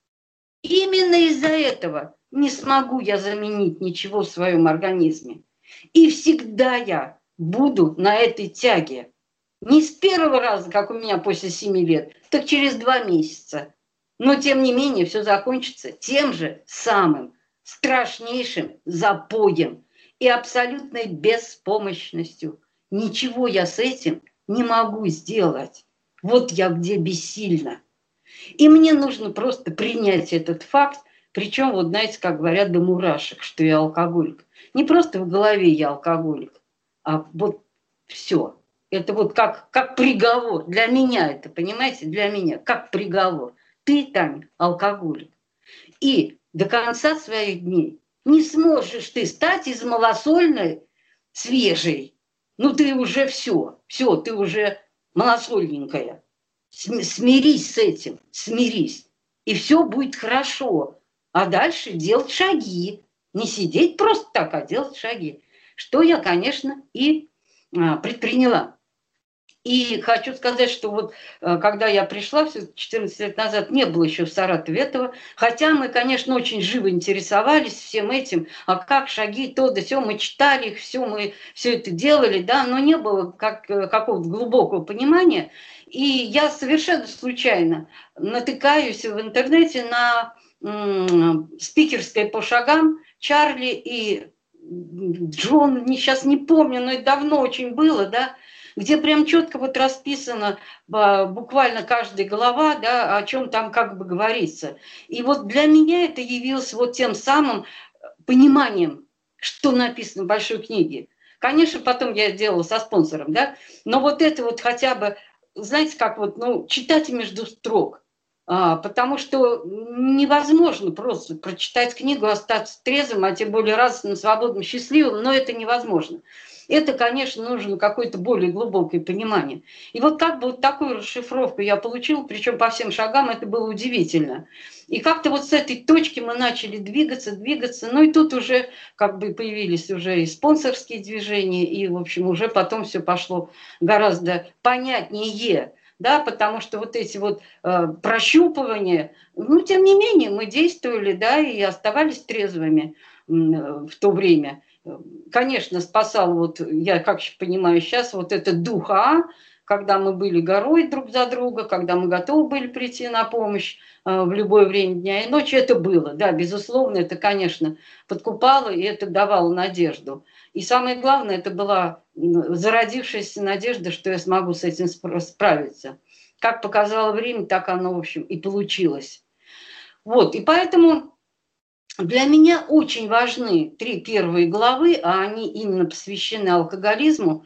[SPEAKER 1] Именно из-за этого не смогу я заменить ничего в своем организме. И всегда я буду на этой тяге. Не с первого раза, как у меня после семи лет, так через два месяца. Но тем не менее все закончится тем же самым страшнейшим запоем и абсолютной беспомощностью. Ничего я с этим не могу сделать. Вот я где бессильна. И мне нужно просто принять этот факт, причем, вот знаете, как говорят, до мурашек, что я алкоголик. Не просто в голове я алкоголик, а вот все. Это вот как, как приговор. Для меня это, понимаете, для меня, как приговор. Ты, Таня, алкоголик. И до конца своих дней не сможешь ты стать из малосольной свежей. Ну ты уже все, все, ты уже малосольненькая. Смирись с этим, смирись. И все будет хорошо. А дальше делать шаги. Не сидеть просто так, а делать шаги. Что я, конечно, и а, предприняла. И хочу сказать, что вот когда я пришла четырнадцать лет назад, не было еще в Саратове этого, хотя мы, конечно, очень живо интересовались всем этим, а как шаги, то да сё, мы читали их, все, мы все это делали, да, но не было как, какого-то глубокого понимания. И я совершенно случайно натыкаюсь в интернете на м- спикерское по шагам Чарли и Джон, сейчас не помню, но это давно очень было, да, где прям четко вот расписано буквально каждая глава, да, о чем там как бы говорится. И вот для меня это явилось вот тем самым пониманием, что написано в большой книге. Конечно, потом я делала со спонсором, да, но вот это вот хотя бы, знаете, как вот, ну, читать между строк. А, потому что невозможно просто прочитать книгу, остаться трезвым, а тем более радостным, свободным, счастливым, но это невозможно. Это, конечно, нужно какое-то более глубокое понимание. И вот как бы вот такую расшифровку я получила, причем по всем шагам, это было удивительно. И как-то вот с этой точки мы начали двигаться, двигаться. Ну и тут уже как бы появились уже и спонсорские движения, и, в общем, уже потом все пошло гораздо понятнее. Да, потому что вот эти вот э, прощупывания, ну, тем не менее, мы действовали, да, и оставались трезвыми э, в то время. Конечно, спасал, вот я как понимаю сейчас, вот этот дух А, когда мы были горой друг за друга, когда мы готовы были прийти на помощь э, в любое время дня и ночи, это было. Да, безусловно, это, конечно, подкупало, и это давало надежду. И самое главное, это была зародившаяся надежда, что я смогу с этим справиться. Как показало время, так оно, в общем, и получилось. Вот, и поэтому для меня очень важны три первые главы, а они именно посвящены алкоголизму,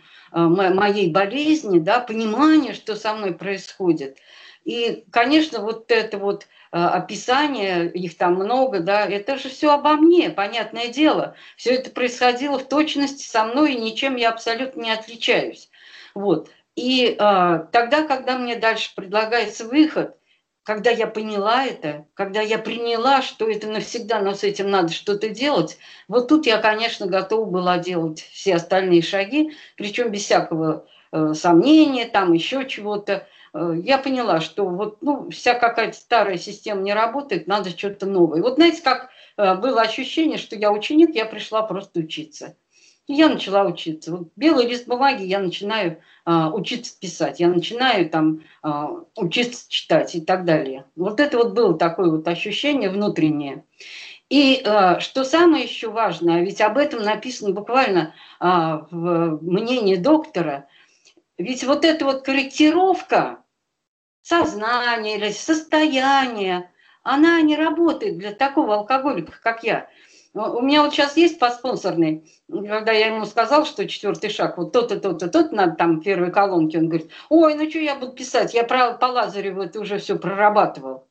[SPEAKER 1] моей болезни, да, пониманию, что со мной происходит. И, конечно, вот это вот описание, их там много, да, это же все обо мне, понятное дело. Все это происходило в точности со мной, и ничем я абсолютно не отличаюсь. Вот. И а, тогда, когда мне дальше предлагается выход, когда я поняла это, когда я приняла, что это навсегда, но с этим надо что-то делать, вот тут я, конечно, готова была делать все остальные шаги, причем без всякого э, сомнения, там еще чего-то. Я поняла, что вот, ну, вся какая-то старая система не работает, надо что-то новое. Вот знаете, как было ощущение, что я ученик, я пришла просто учиться. И я начала учиться. Вот белый лист бумаги, я начинаю а, учиться писать, я начинаю там а, учиться читать и так далее. Вот это вот было такое вот ощущение внутреннее. И а, что самое еще важное, ведь об этом написано буквально а, в мнении доктора, ведь вот эта вот корректировка сознания или состояния, она не работает для такого алкоголика, как я. У меня вот сейчас есть подспонсорный, когда я ему сказал, что четвертый шаг, вот тот-то, тот-то, тот, надо там в первой колонке, он говорит, ой, ну что я буду писать, я про, по Лазареву это уже все прорабатывал.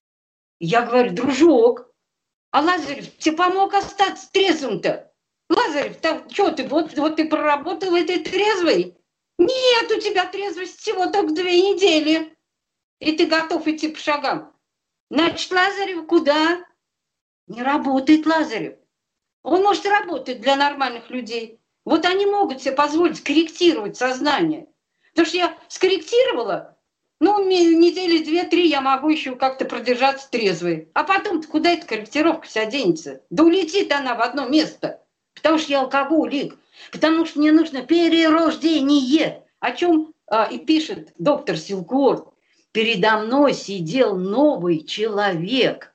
[SPEAKER 1] Я говорю, дружок, а Лазарев тебе помог остаться трезвым-то? Лазарев, так, что ты, вот, вот ты проработал этой трезвой? Нет, у тебя трезвость всего только две недели. И ты готов идти по шагам. Значит, Лазарев куда? Не работает Лазарев. Он может работать для нормальных людей. Вот они могут себе позволить корректировать сознание. Потому что я скорректировала, ну, недели две-три я могу еще как-то продержаться трезвой. А потом-то куда эта корректировка вся денется? Да улетит она в одно место. Потому что я алкоголик. Потому что мне нужно перерождение. О чем а, и пишет доктор Силкуорт. Передо мной сидел новый человек.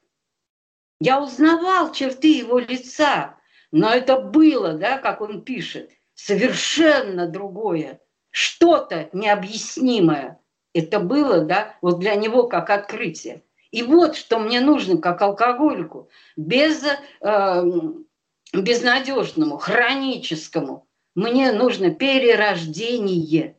[SPEAKER 1] Я узнавал черты его лица, но это было, да, как он пишет, совершенно другое, что-то необъяснимое. Это было, да, вот для него как открытие. И вот что мне нужно как алкоголику, без, э, безнадежному, хроническому, мне нужно перерождение,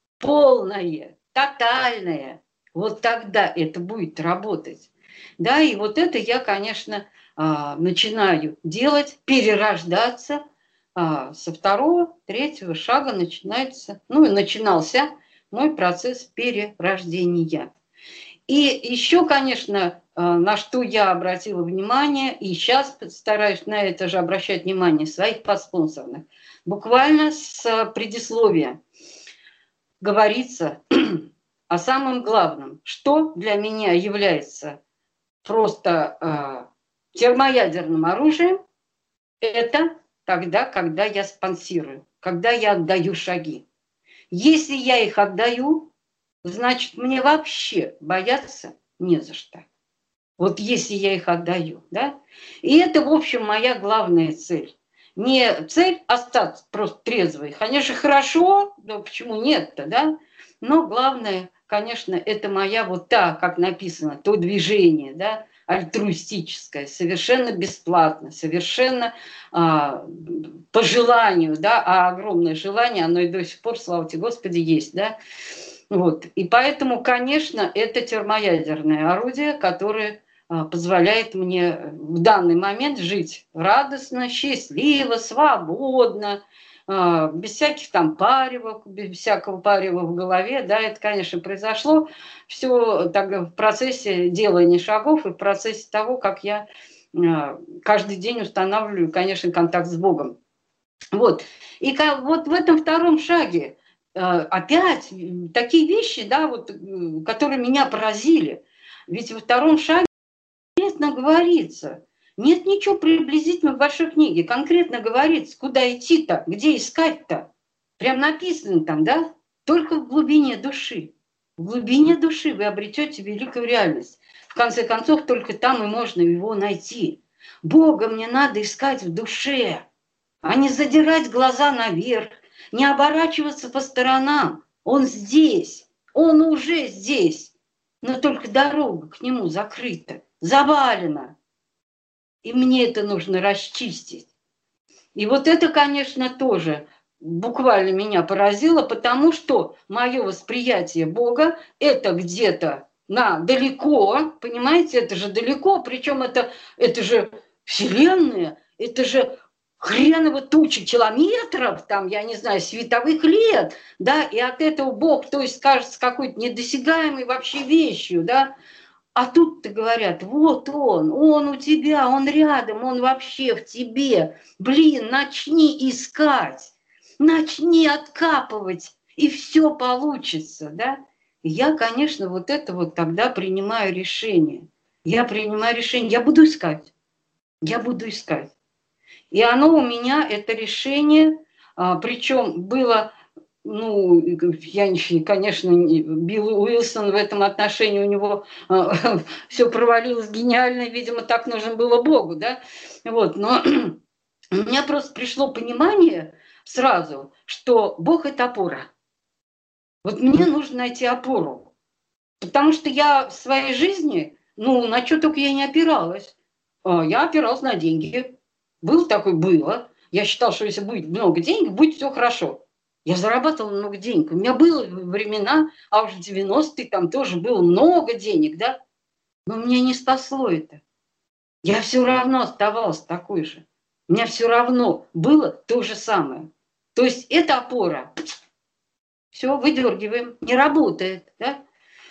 [SPEAKER 1] полное, тотальное. Вот тогда это будет работать. Да, и вот это я, конечно, начинаю делать, перерождаться. Со второго, третьего шага начинается, ну и начинался мой процесс перерождения. И еще, конечно, на что я обратила внимание, и сейчас стараюсь на это же обращать внимание своих подспонсорных, буквально с предисловия говорится о самом главном, что для меня является просто э, термоядерным оружием, это тогда, когда я спонсирую, когда я отдаю шаги. Если я их отдаю, значит, мне вообще бояться не за что. Вот если я их отдаю, да? И это, в общем, моя главная цель. Не цель остаться просто трезвой. Конечно, хорошо, да почему нет-то, да? Но главное, конечно, это моя вот та, как написано, то движение, да, альтруистическое, совершенно бесплатно, совершенно а, по желанию, да, а огромное желание, оно и до сих пор, слава тебе, Господи, есть, да. Вот. И поэтому, конечно, это термоядерное орудие, которое позволяет мне в данный момент жить радостно, счастливо, свободно, а, без всяких там паревок, без всякого парева в голове, да, это, конечно, произошло все так, в процессе делания шагов и в процессе того, как я а, каждый день устанавливаю, конечно, контакт с Богом. Вот. И как, вот в этом втором шаге э, опять такие вещи, да, вот, которые меня поразили. Ведь во втором шаге конкретно говорится, нет ничего приблизительно в большой книге, конкретно говорится, куда идти-то, где искать-то. Прям написано там, да, только в глубине души. В глубине души вы обретете великую реальность. В конце концов, только там и можно его найти. Бога мне надо искать в душе, а не задирать глаза наверх, не оборачиваться по сторонам. Он здесь, он уже здесь, но только дорога к нему закрыта, завалена. И мне это нужно расчистить. И вот это, конечно, тоже буквально меня поразило, потому что мое восприятие Бога – это где-то на далеко, понимаете, это же далеко, причем это, это же Вселенная, это же хреново тучи километров, там, я не знаю, световых лет, да, и от этого Бог, то есть, кажется какой-то недосягаемой вообще вещью, да, а тут-то говорят, вот он, он у тебя, он рядом, он вообще в тебе, блин, начни искать, начни откапывать, и все получится, да. И я, конечно, вот это вот тогда принимаю решение, я принимаю решение, я буду искать, я буду искать. И оно у меня, это решение, а, причем было, ну, я, конечно, Билл Уилсон в этом отношении, у него а, все провалилось гениально, видимо, так нужно было Богу, да, вот, но у меня просто пришло понимание сразу, что Бог – это опора. Вот мне нужно найти опору, потому что я в своей жизни, ну, на что только я не опиралась. Я опиралась на деньги. Был такой, было. Я считала, что если будет много денег, будет все хорошо. Я зарабатывала много денег. У меня было времена, а уже в девяностые там тоже было много денег, да. Но меня не спасло это. Я все равно оставалась такой же. У меня все равно было то же самое. То есть эта опора, все, выдергиваем, не работает, да.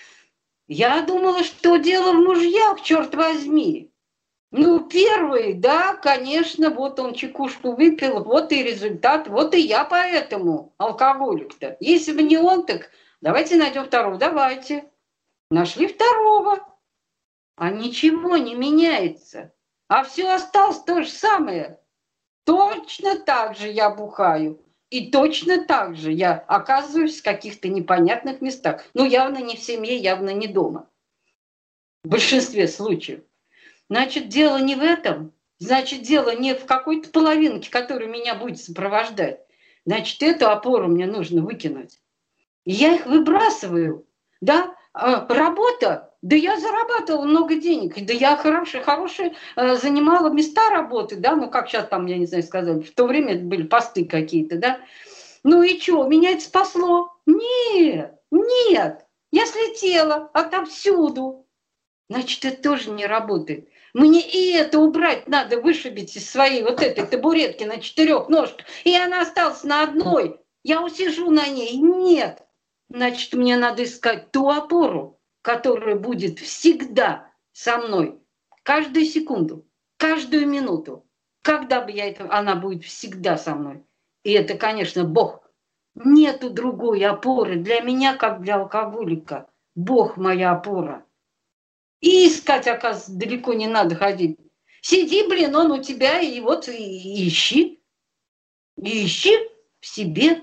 [SPEAKER 1] Я думала, что дело в мужьях, черт возьми. Ну, первый, да, конечно, вот он чекушку выпил, вот и результат, вот и я поэтому алкоголик-то. Если бы не он, так давайте найдем второго, давайте. Нашли второго, а ничего не меняется. А все осталось то же самое. Точно так же я бухаю. И точно так же я оказываюсь в каких-то непонятных местах. Ну, явно не в семье, явно не дома. В большинстве случаев. Значит, дело не в этом. Значит, дело не в какой-то половинке, которая меня будет сопровождать. Значит, эту опору мне нужно выкинуть. И я их выбрасываю. Да, работа. Да я зарабатывала много денег. Да я хорошие, хорошие занимала места работы. Да, ну как сейчас там, я не знаю, сказать. В то время это были посты какие-то, да. Ну и что, меня это спасло? Нет, нет. Я слетела отовсюду. Значит, это тоже не работает. Мне и это убрать надо, вышибить из своей вот этой табуретки на четырех ножках. И она осталась на одной. Я усижу на ней. Нет. Значит, мне надо искать ту опору, которая будет всегда со мной. Каждую секунду, каждую минуту. Когда бы я это... Она будет всегда со мной. И это, конечно, Бог. Нету другой опоры. Для меня, как для алкоголика. Бог моя опора. И искать, оказывается, далеко не надо ходить. Сиди, блин, он у тебя, и вот и, и ищи. И ищи в себе.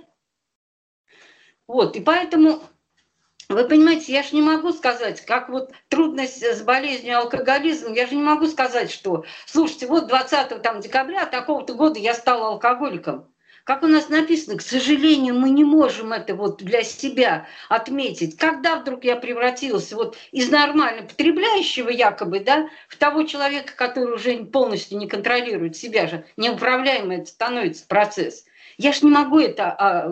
[SPEAKER 1] Вот, и поэтому, вы понимаете, я же не могу сказать, как вот трудность с болезнью алкоголизм, я же не могу сказать, что, слушайте, вот двадцатого там, декабря такого-то года я стала алкоголиком. Как у нас написано, к сожалению, мы не можем это вот для себя отметить. Когда вдруг я превратилась вот из нормально потребляющего якобы, да, в того человека, который уже полностью не контролирует себя же, неуправляемый это становится процесс. Я ж не могу это а,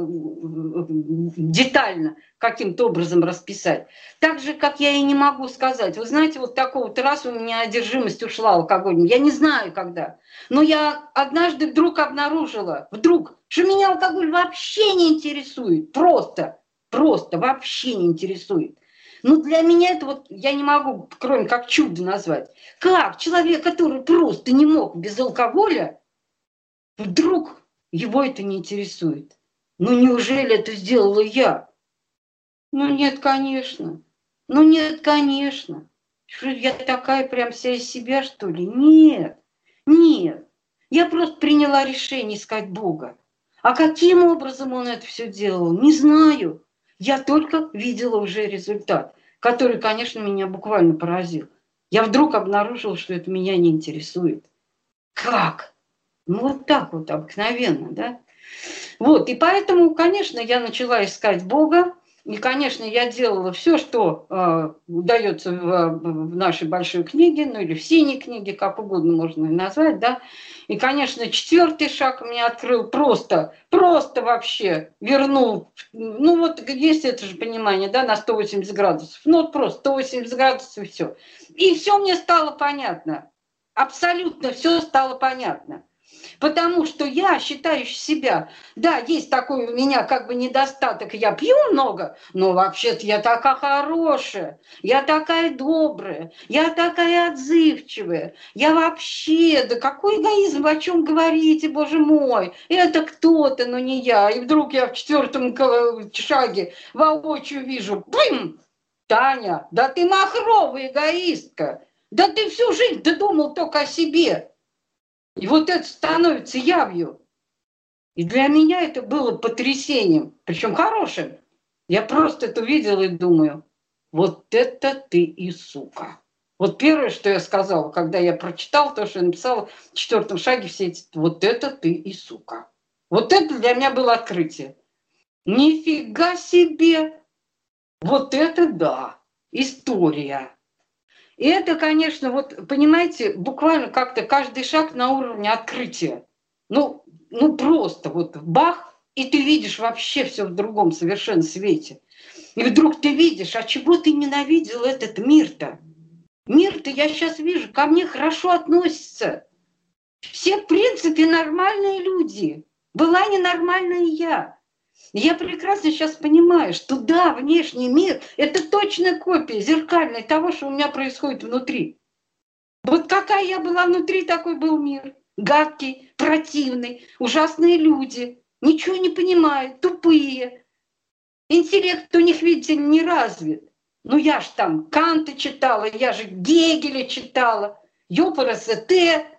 [SPEAKER 1] детально каким-то образом расписать. Так же, как я и не могу сказать. Вы знаете, вот такого вот раз у меня одержимость ушла алкоголем. Я не знаю, когда. Но я однажды вдруг обнаружила, вдруг, что меня алкоголь вообще не интересует. Просто, просто вообще не интересует. Ну, для меня это вот, я не могу, кроме как чудо назвать. Как человек, который просто не мог без алкоголя, вдруг его это не интересует. Ну, неужели это сделала я? Ну, нет, конечно. Ну, нет, конечно. Что я такая прям вся из себя, что ли? Нет, нет. Я просто приняла решение искать Бога. А каким образом он это все делал, не знаю. Я только видела уже результат, который, конечно, меня буквально поразил. Я вдруг обнаружила, что это меня не интересует. Как? Ну, вот так вот обыкновенно, да? Вот, и поэтому, конечно, я начала искать Бога. И, конечно, я делала все, что э, удается в, в нашей большой книге, ну или в синей книге, как угодно можно и назвать, да. И, конечно, четвертый шаг меня открыл просто, просто вообще вернул, ну вот есть это же понимание, да, на сто восемьдесят градусов. Ну вот просто сто восемьдесят градусов и все. И все мне стало понятно. Абсолютно все стало понятно. Потому что я считаю себя, да, есть такой у меня как бы недостаток, я пью много, но вообще-то я такая хорошая, я такая добрая, я такая отзывчивая, я вообще, да какой эгоизм, вы о чем говорите, боже мой, это кто-то, но не я. И вдруг я в четвертом шаге воочию вижу, бым, Таня, да ты махровая эгоистка, да ты всю жизнь додумал только о себе. И вот это становится явью. И для меня это было потрясением, причем хорошим. Я просто это видела и думаю, вот это ты и сука. Вот первое, что я сказала, когда я прочитала то, что я написала в четвертом шаге, все эти, вот это ты и сука. Вот это для меня было открытие. Нифига себе! Вот это да, история. И это, конечно, вот, понимаете, буквально как-то каждый шаг на уровне открытия. Ну, ну просто вот бах, и ты видишь вообще все в другом совершенно свете. И вдруг ты видишь, а чего ты ненавидел этот мир-то? Мир-то, я сейчас вижу, ко мне хорошо относится. Все, в принципе, нормальные люди. Была ненормальная я. Я прекрасно сейчас понимаю, что да, внешний мир – это точная копия, зеркальная того, что у меня происходит внутри. Вот какая я была внутри, такой был мир. Гадкий, противный, ужасные люди, ничего не понимают, тупые. Интеллект у них, видите, не развит. Ну я ж там Канта читала, я же Гегеля читала, ЮПРСТ.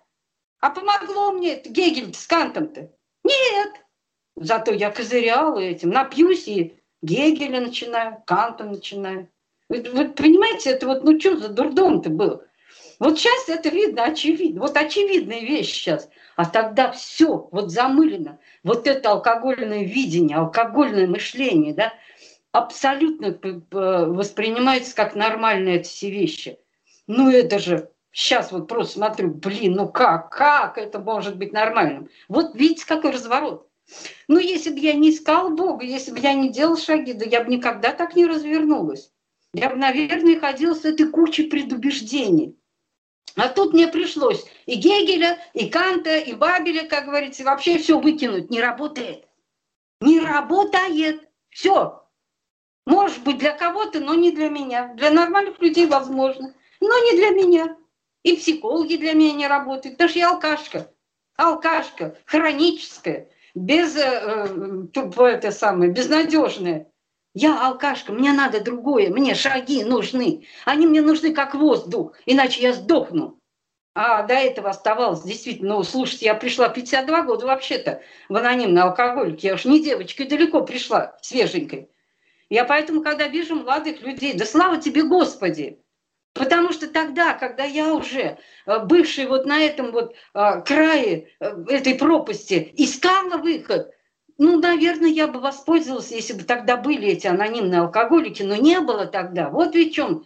[SPEAKER 1] А помогло мне это Гегель с Кантом-то? Нет. Зато я козыряла этим, напьюсь и Гегеля начинаю, Канта начинаю. Вы, вы понимаете, это вот, ну что за дурдом-то был? Вот сейчас это видно, очевидно. Вот очевидная вещь сейчас. А тогда все вот замылено. Вот это алкогольное видение, алкогольное мышление, да, абсолютно воспринимается как нормальные эти все вещи. Ну это же, сейчас вот просто смотрю, блин, ну как, как это может быть нормальным? Вот видите, какой разворот. Ну, если бы я не искала Бога, если бы я не делала шаги, да я бы никогда так не развернулась. Я бы, наверное, ходила с этой кучей предубеждений. А тут мне пришлось и Гегеля, и Канта, и Бабеля, как говорится, вообще все выкинуть. Не работает. Не работает. Все. Может быть, для кого-то, но не для меня. Для нормальных людей возможно, но не для меня. И психологи для меня не работают, потому что я алкашка. Алкашка, хроническая. Без, э, это самое, безнадежное. Я алкашка, мне надо другое, мне шаги нужны. Они мне нужны как воздух, иначе я сдохну. А до этого оставалось действительно, ну, слушайте, я пришла в пятьдесят два года вообще-то в анонимный алкоголик. Я уж не девочкой далеко пришла, свеженькой. Я поэтому, когда вижу молодых людей, да слава тебе, Господи! Потому что тогда, когда я уже, бывший вот на этом вот крае этой пропасти, искала выход, ну, наверное, я бы воспользовалась, если бы тогда были эти анонимные алкоголики, но не было тогда. Вот ведь в чем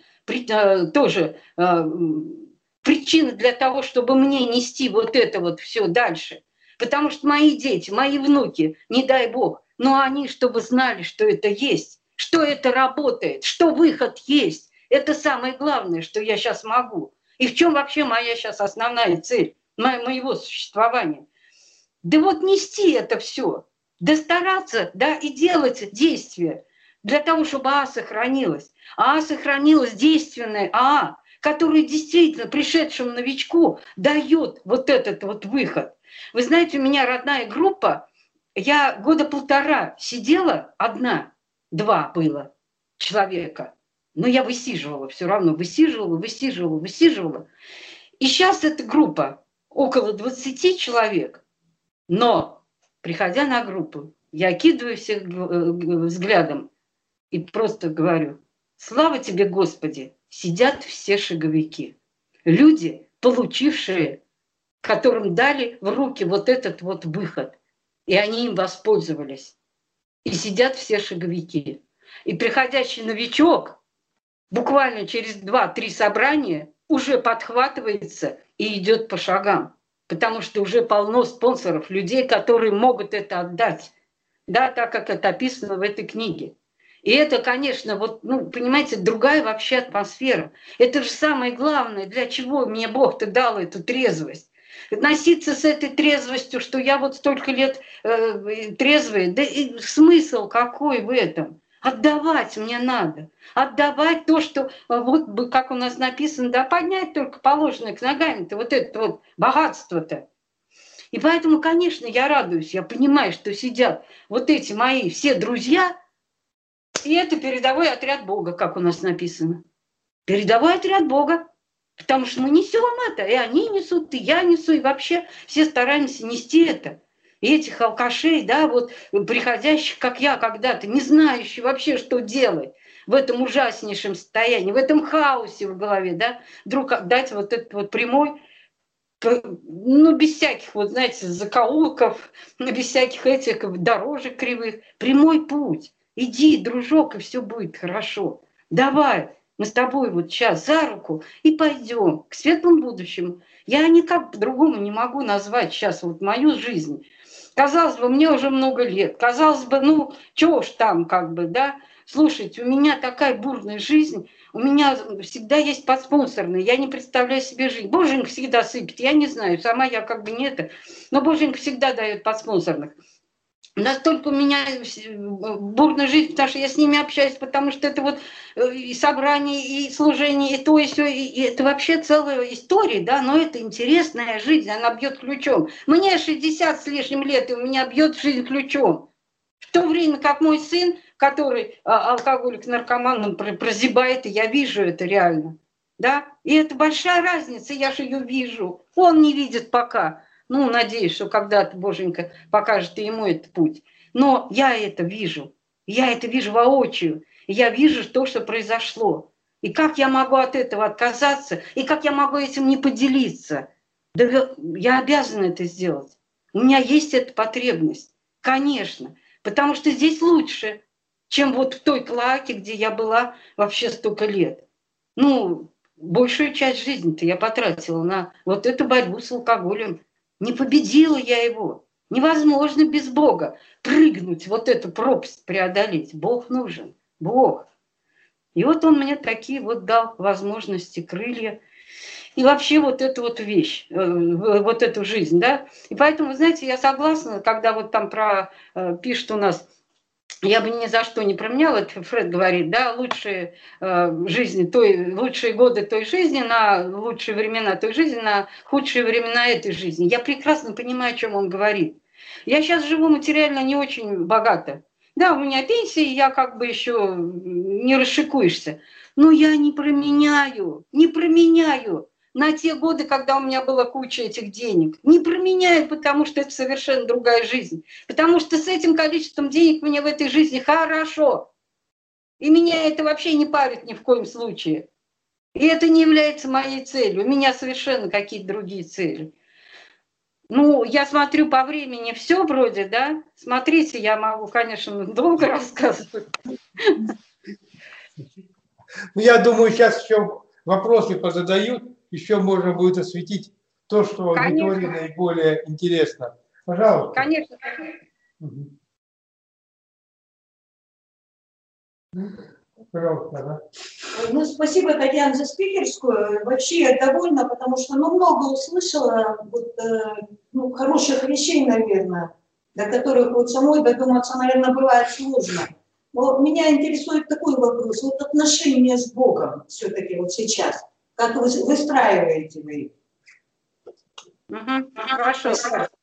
[SPEAKER 1] тоже причина для того, чтобы мне нести вот это вот все дальше. Потому что мои дети, мои внуки, не дай бог, но они, чтобы знали, что это есть, что это работает, что выход есть. Это самое главное, что я сейчас могу. И в чем вообще моя сейчас основная цель моего существования? Да вот нести это все, да стараться, да, и делать действия для того, чтобы А сохранилась. А сохранилась действенная А, который действительно пришедшему новичку дает вот этот вот выход. Вы знаете, у меня родная группа, я года полтора сидела одна, два было человека, но я высиживала все равно, высиживала, высиживала, высиживала. И сейчас эта группа около двадцати человек, но приходя на группу, я окидываю всех взглядом и просто говорю: слава тебе, Господи, сидят все шаговики. Люди, получившие, которым дали в руки вот этот вот выход. И они им воспользовались. И сидят все шаговики. И приходящий новичок буквально через два-три собрания уже подхватывается и идет по шагам. Потому что уже полно спонсоров, людей, которые могут это отдать. Да, так как это описано в этой книге. И это, конечно, вот, ну, понимаете, другая вообще атмосфера. Это же самое главное, для чего мне Бог-то дал эту трезвость. Носиться с этой трезвостью, что я вот столько лет э, трезвый, да и смысл какой в этом? Отдавать мне надо. Отдавать то, что, вот как у нас написано, да, поднять только положенное к ногами-то, вот это вот богатство-то. И поэтому, конечно, я радуюсь, я понимаю, что сидят вот эти мои все друзья, и это передовой отряд Бога, как у нас написано. Передовой отряд Бога. Потому что мы несем это, и они несут, и я несу, и вообще все стараемся нести это. И этих алкашей, да, вот приходящих, как я когда-то, не знающих вообще, что делать в этом ужаснейшем состоянии, в этом хаосе в голове, да, вдруг дать вот этот вот прямой, ну, без всяких, вот, знаете, закоулков, без всяких этих дорожек кривых, прямой путь. Иди, дружок, и все будет хорошо. Давай. Мы с тобой вот сейчас за руку и пойдем к светлому будущему. Я никак по-другому не могу назвать сейчас вот мою жизнь. Казалось бы, мне уже много лет. Казалось бы, ну, чего ж там, как бы, да. Слушайте, у меня такая бурная жизнь. У меня всегда есть подспонсорные. Я не представляю себе жизнь. Боженька всегда сыпет. Я не знаю, сама я как бы не это. Но Боженька всегда дает подспонсорных. Настолько у меня бурная жизнь, потому что я с ними общаюсь, потому что это вот и собрание, и служение, и то, и все, и это вообще целая история, да, но это интересная жизнь, она бьет ключом. Мне шестьдесят с лишним лет, и у меня бьет жизнь ключом. В то время как мой сын, который алкоголик, наркоман, прозябает, и я вижу это реально, да, и это большая разница, я же ее вижу, он не видит пока. Ну, надеюсь, что когда-то Боженька покажет и ему этот путь. Но я это вижу. Я это вижу воочию. Я вижу то, что произошло. И как я могу от этого отказаться? И как я могу этим не поделиться? Да я обязана это сделать. У меня есть эта потребность. Конечно. Потому что здесь лучше, чем вот в той клоаке, где я была вообще столько лет. Ну, большую часть жизни-то я потратила на вот эту борьбу с алкоголем. Не победила я его. Невозможно без Бога прыгнуть, вот эту пропасть преодолеть. Бог нужен. Бог. И вот он мне такие вот дал возможности, крылья. И вообще вот эту вот вещь, вот эту жизнь, да. И поэтому, знаете, я согласна, когда вот там про пишут у нас, я бы ни за что не променяла, это Фред говорит, да, лучшие э, жизни той, лучшие годы той жизни на лучшие времена той жизни, на худшие времена этой жизни. Я прекрасно понимаю, о чем он говорит. Я сейчас живу материально не очень богато. Да, у меня пенсия, я как бы еще не расшикуешься. Но я не променяю, не променяю на те годы, когда у меня была куча этих денег. Не променяю, потому что это совершенно другая жизнь. Потому что с этим количеством денег мне в этой жизни хорошо. И меня это вообще не парит ни в коем случае. И это не является моей целью. У меня совершенно какие-то другие цели. Ну, я смотрю по времени все вроде, да? Смотрите, я могу, конечно, долго рассказывать.
[SPEAKER 2] Я думаю, сейчас еще вопросы позадают. Еще можно будет осветить то, что Аудитории наиболее интересно. Пожалуйста.
[SPEAKER 1] Конечно.
[SPEAKER 2] Угу. Пожалуйста, да.
[SPEAKER 3] Ну, спасибо, Татьяна, за спикерскую. Вообще я довольна, потому что ну, много услышала вот, э, ну, хороших вещей, наверное, до которых вот самой додуматься, наверное, бывает сложно. Но меня интересует такой вопрос. Вот отношения с Богом все-таки вот сейчас. Как вы выстраиваете вы?
[SPEAKER 1] Угу. Хорошо.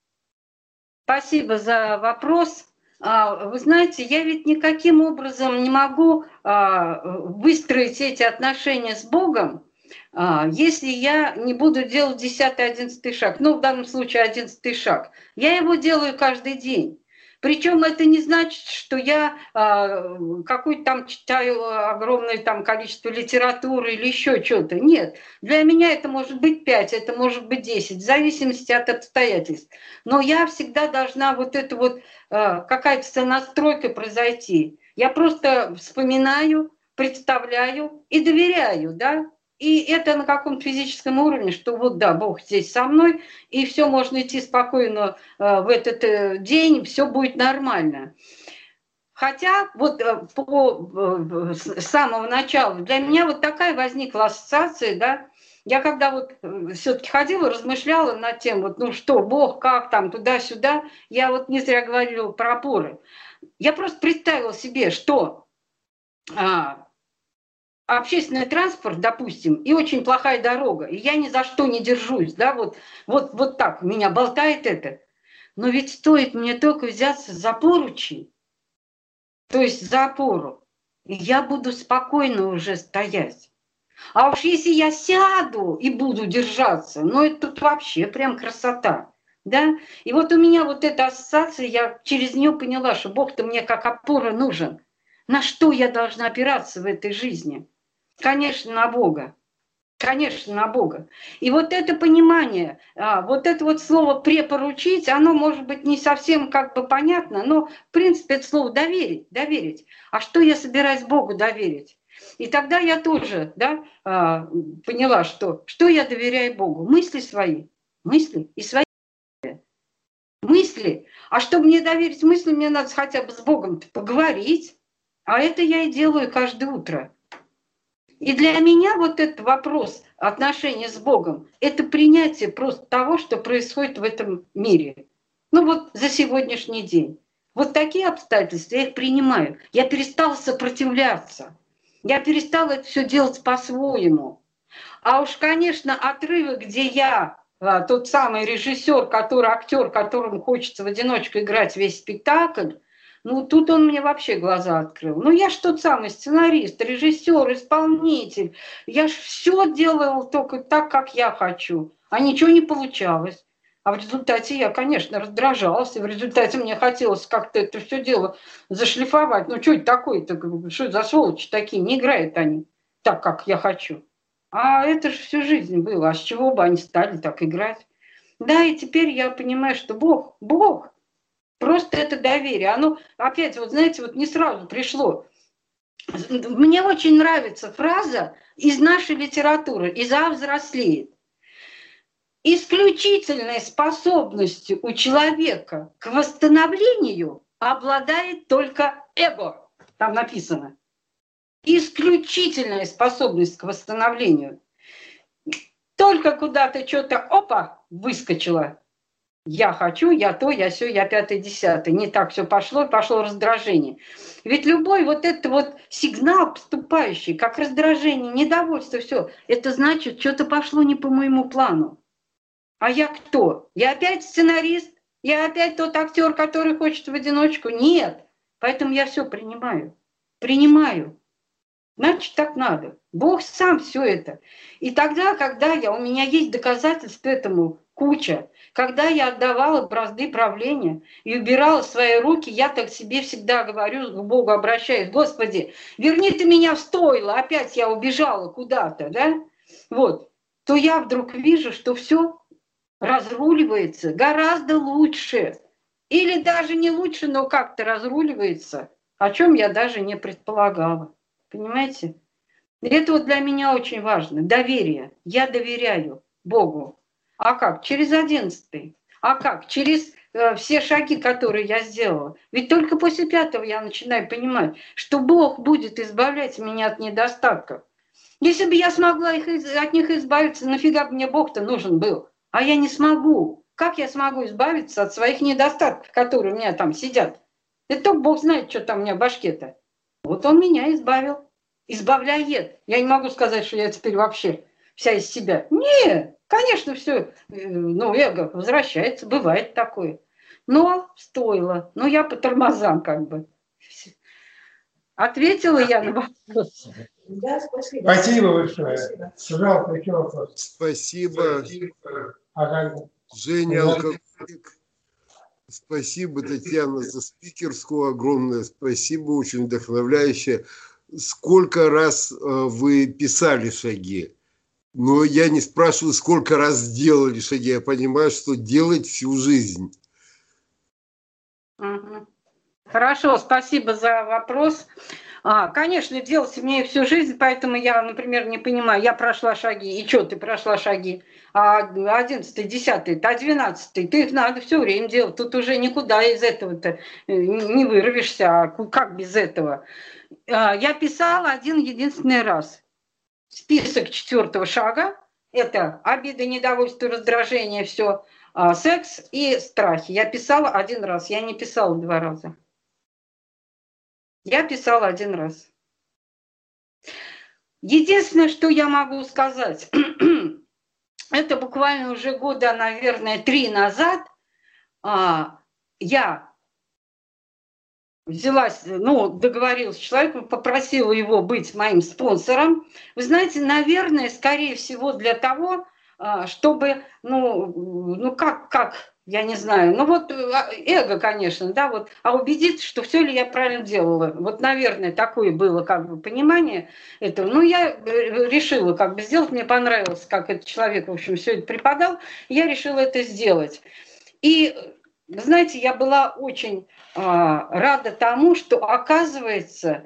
[SPEAKER 1] Спасибо за вопрос. Вы знаете, я ведь никаким образом не могу выстроить эти отношения с Богом, если я не буду делать десятый, одиннадцатый шаг. Ну, в данном случае одиннадцатый шаг. Я его делаю каждый день. Причем это не значит, что я э, какую-то там читаю огромное там количество литературы или еще что-то. Нет, для меня это может быть пять, это может быть десять, в зависимости от обстоятельств. Но я всегда должна вот это вот э, какая-то сонастройка произойти. Я просто вспоминаю, представляю и доверяю, да. И это на каком-то физическом уровне, что вот да, Бог здесь со мной, и все, можно идти спокойно э, в этот э, день, все будет нормально. Хотя вот э, по, э, с самого начала для меня вот такая возникла ассоциация, да, я когда вот э, все-таки ходила, размышляла над тем, вот, ну что, Бог, как там, туда-сюда, я вот не зря говорила про опоры. Я просто представила себе, что... А, общественный транспорт, допустим, и очень плохая дорога, и я ни за что не держусь, да, вот, вот, вот так меня болтает это. Но ведь стоит мне только взяться за поручень, то есть за опору, и я буду спокойно уже стоять. А уж если я сяду и буду держаться, ну это тут вообще прям красота. Да? И вот у меня вот эта ассоциация, я через нее поняла, что Бог-то мне как опора нужен. На что я должна опираться в этой жизни? Конечно, на Бога. Конечно, на Бога. И вот это понимание, вот это вот слово «препоручить», оно может быть не совсем как бы понятно, но в принципе это слово «доверить», «доверить». А что я собираюсь Богу доверить? И тогда я тоже, да, поняла, что, что я доверяю Богу. Мысли свои, мысли и свои мысли. А чтобы мне доверить мысли, мне надо хотя бы с Богом поговорить. А это я и делаю каждое утро. И для меня вот этот вопрос отношения с Богом, это принятие просто того, что происходит в этом мире. Ну вот за сегодняшний день. Вот такие обстоятельства, я их принимаю. Я перестала сопротивляться. Я перестала это все делать по-своему. А уж, конечно, отрывок, где я, тот самый режиссер, который актер, которому хочется в одиночку играть весь спектакль, ну, тут он мне вообще глаза открыл. Ну, я ж тот самый сценарист, режиссер, исполнитель. Я ж все делала только так, как я хочу. А ничего не получалось. А в результате я, конечно, раздражалась. И в результате мне хотелось как-то это все дело зашлифовать. Ну, что это такое-то? Что за сволочи такие? Не играют они так, как я хочу. А это же всю жизнь было. А с чего бы они стали так играть? Да, и теперь я понимаю, что Бог, Бог, просто это доверие. Оно, опять, вот знаете, вот не сразу пришло. Мне очень нравится фраза из нашей литературы, из «А взрослеет». Исключительной способностью у человека к восстановлению обладает только эго. Там написано. Исключительная способность к восстановлению. Только куда-то что-то, опа, выскочило. Я хочу, я то, я все, я пятое, десятое. Не так все пошло, пошло раздражение. Ведь любой вот этот вот сигнал поступающий, как раздражение, недовольство, все, это значит, что-то пошло не по моему плану. А я кто? Я опять сценарист? Я опять тот актер, который хочет в одиночку? Нет. Поэтому я все принимаю. Принимаю. Значит, так надо. Бог сам все это. И тогда, когда я, у меня есть доказательств этому куча, когда я отдавала бразды правления и убирала свои руки, я так себе всегда говорю, к Богу обращаюсь: Господи, верни ты меня в стойло, опять я убежала куда-то, да? Вот. То я вдруг вижу, что все разруливается гораздо лучше. Или даже не лучше, но как-то разруливается, о чем я даже не предполагала. Понимаете? И это вот для меня очень важно. Доверие. Я доверяю Богу. А как? Через одиннадцатый. А как? Через э, все шаги, которые я сделала. Ведь только после пятого я начинаю понимать, что Бог будет избавлять меня от недостатков. Если бы я смогла их, от них избавиться, нафига бы мне Бог-то нужен был? А я не смогу. Как я смогу избавиться от своих недостатков, которые у меня там сидят? Это только Бог знает, что там у меня в башке-то. Вот Он меня избавил. Избавляет. Я не могу сказать, что я теперь вообще вся из себя. Нет, конечно, все, ну, эго возвращается, бывает такое. Но стоило. Но я по тормозам как бы. Ответила я на вопрос.
[SPEAKER 3] Да, спасибо.
[SPEAKER 2] Спасибо большое.
[SPEAKER 3] Спасибо.
[SPEAKER 2] Пожалуйста, еще вопрос.
[SPEAKER 4] Спасибо,
[SPEAKER 2] Ага.
[SPEAKER 4] Женя Алкоголик. Спасибо, Татьяна, за спикерскую огромное. Спасибо, очень вдохновляюще. Сколько раз э, вы писали шаги? Но я не спрашиваю, сколько раз делали шаги. Я понимаю, что делать всю жизнь.
[SPEAKER 1] Угу. Хорошо, спасибо за вопрос. А, конечно, делать мне всю жизнь, поэтому я, например, не понимаю, я прошла шаги, и что ты прошла шаги? А одиннадцатый, десятый, а двенадцатый, ты их надо все время делать, тут уже никуда из этого-то не вырвешься, а как без этого? А, я писала один единственный раз. Список четвертого шага, это обида, недовольство, раздражение, все, а, секс и страхи. Я писала один раз, я не писала два раза. Я писала один раз. Единственное, что я могу сказать, это буквально уже года, наверное, три назад а, я взялась, ну, договорилась с человеком, попросила его быть моим спонсором. Вы знаете, наверное, скорее всего для того, чтобы, ну, ну как, как, я не знаю, ну вот эго, конечно, да, вот, а убедиться, что все ли я правильно делала. Вот, наверное, такое было как бы понимание этого. Ну, я решила как бы сделать, мне понравилось, как этот человек, в общем, все это преподал, я решила это сделать. И, знаете, я была очень а, рада тому, что, оказывается,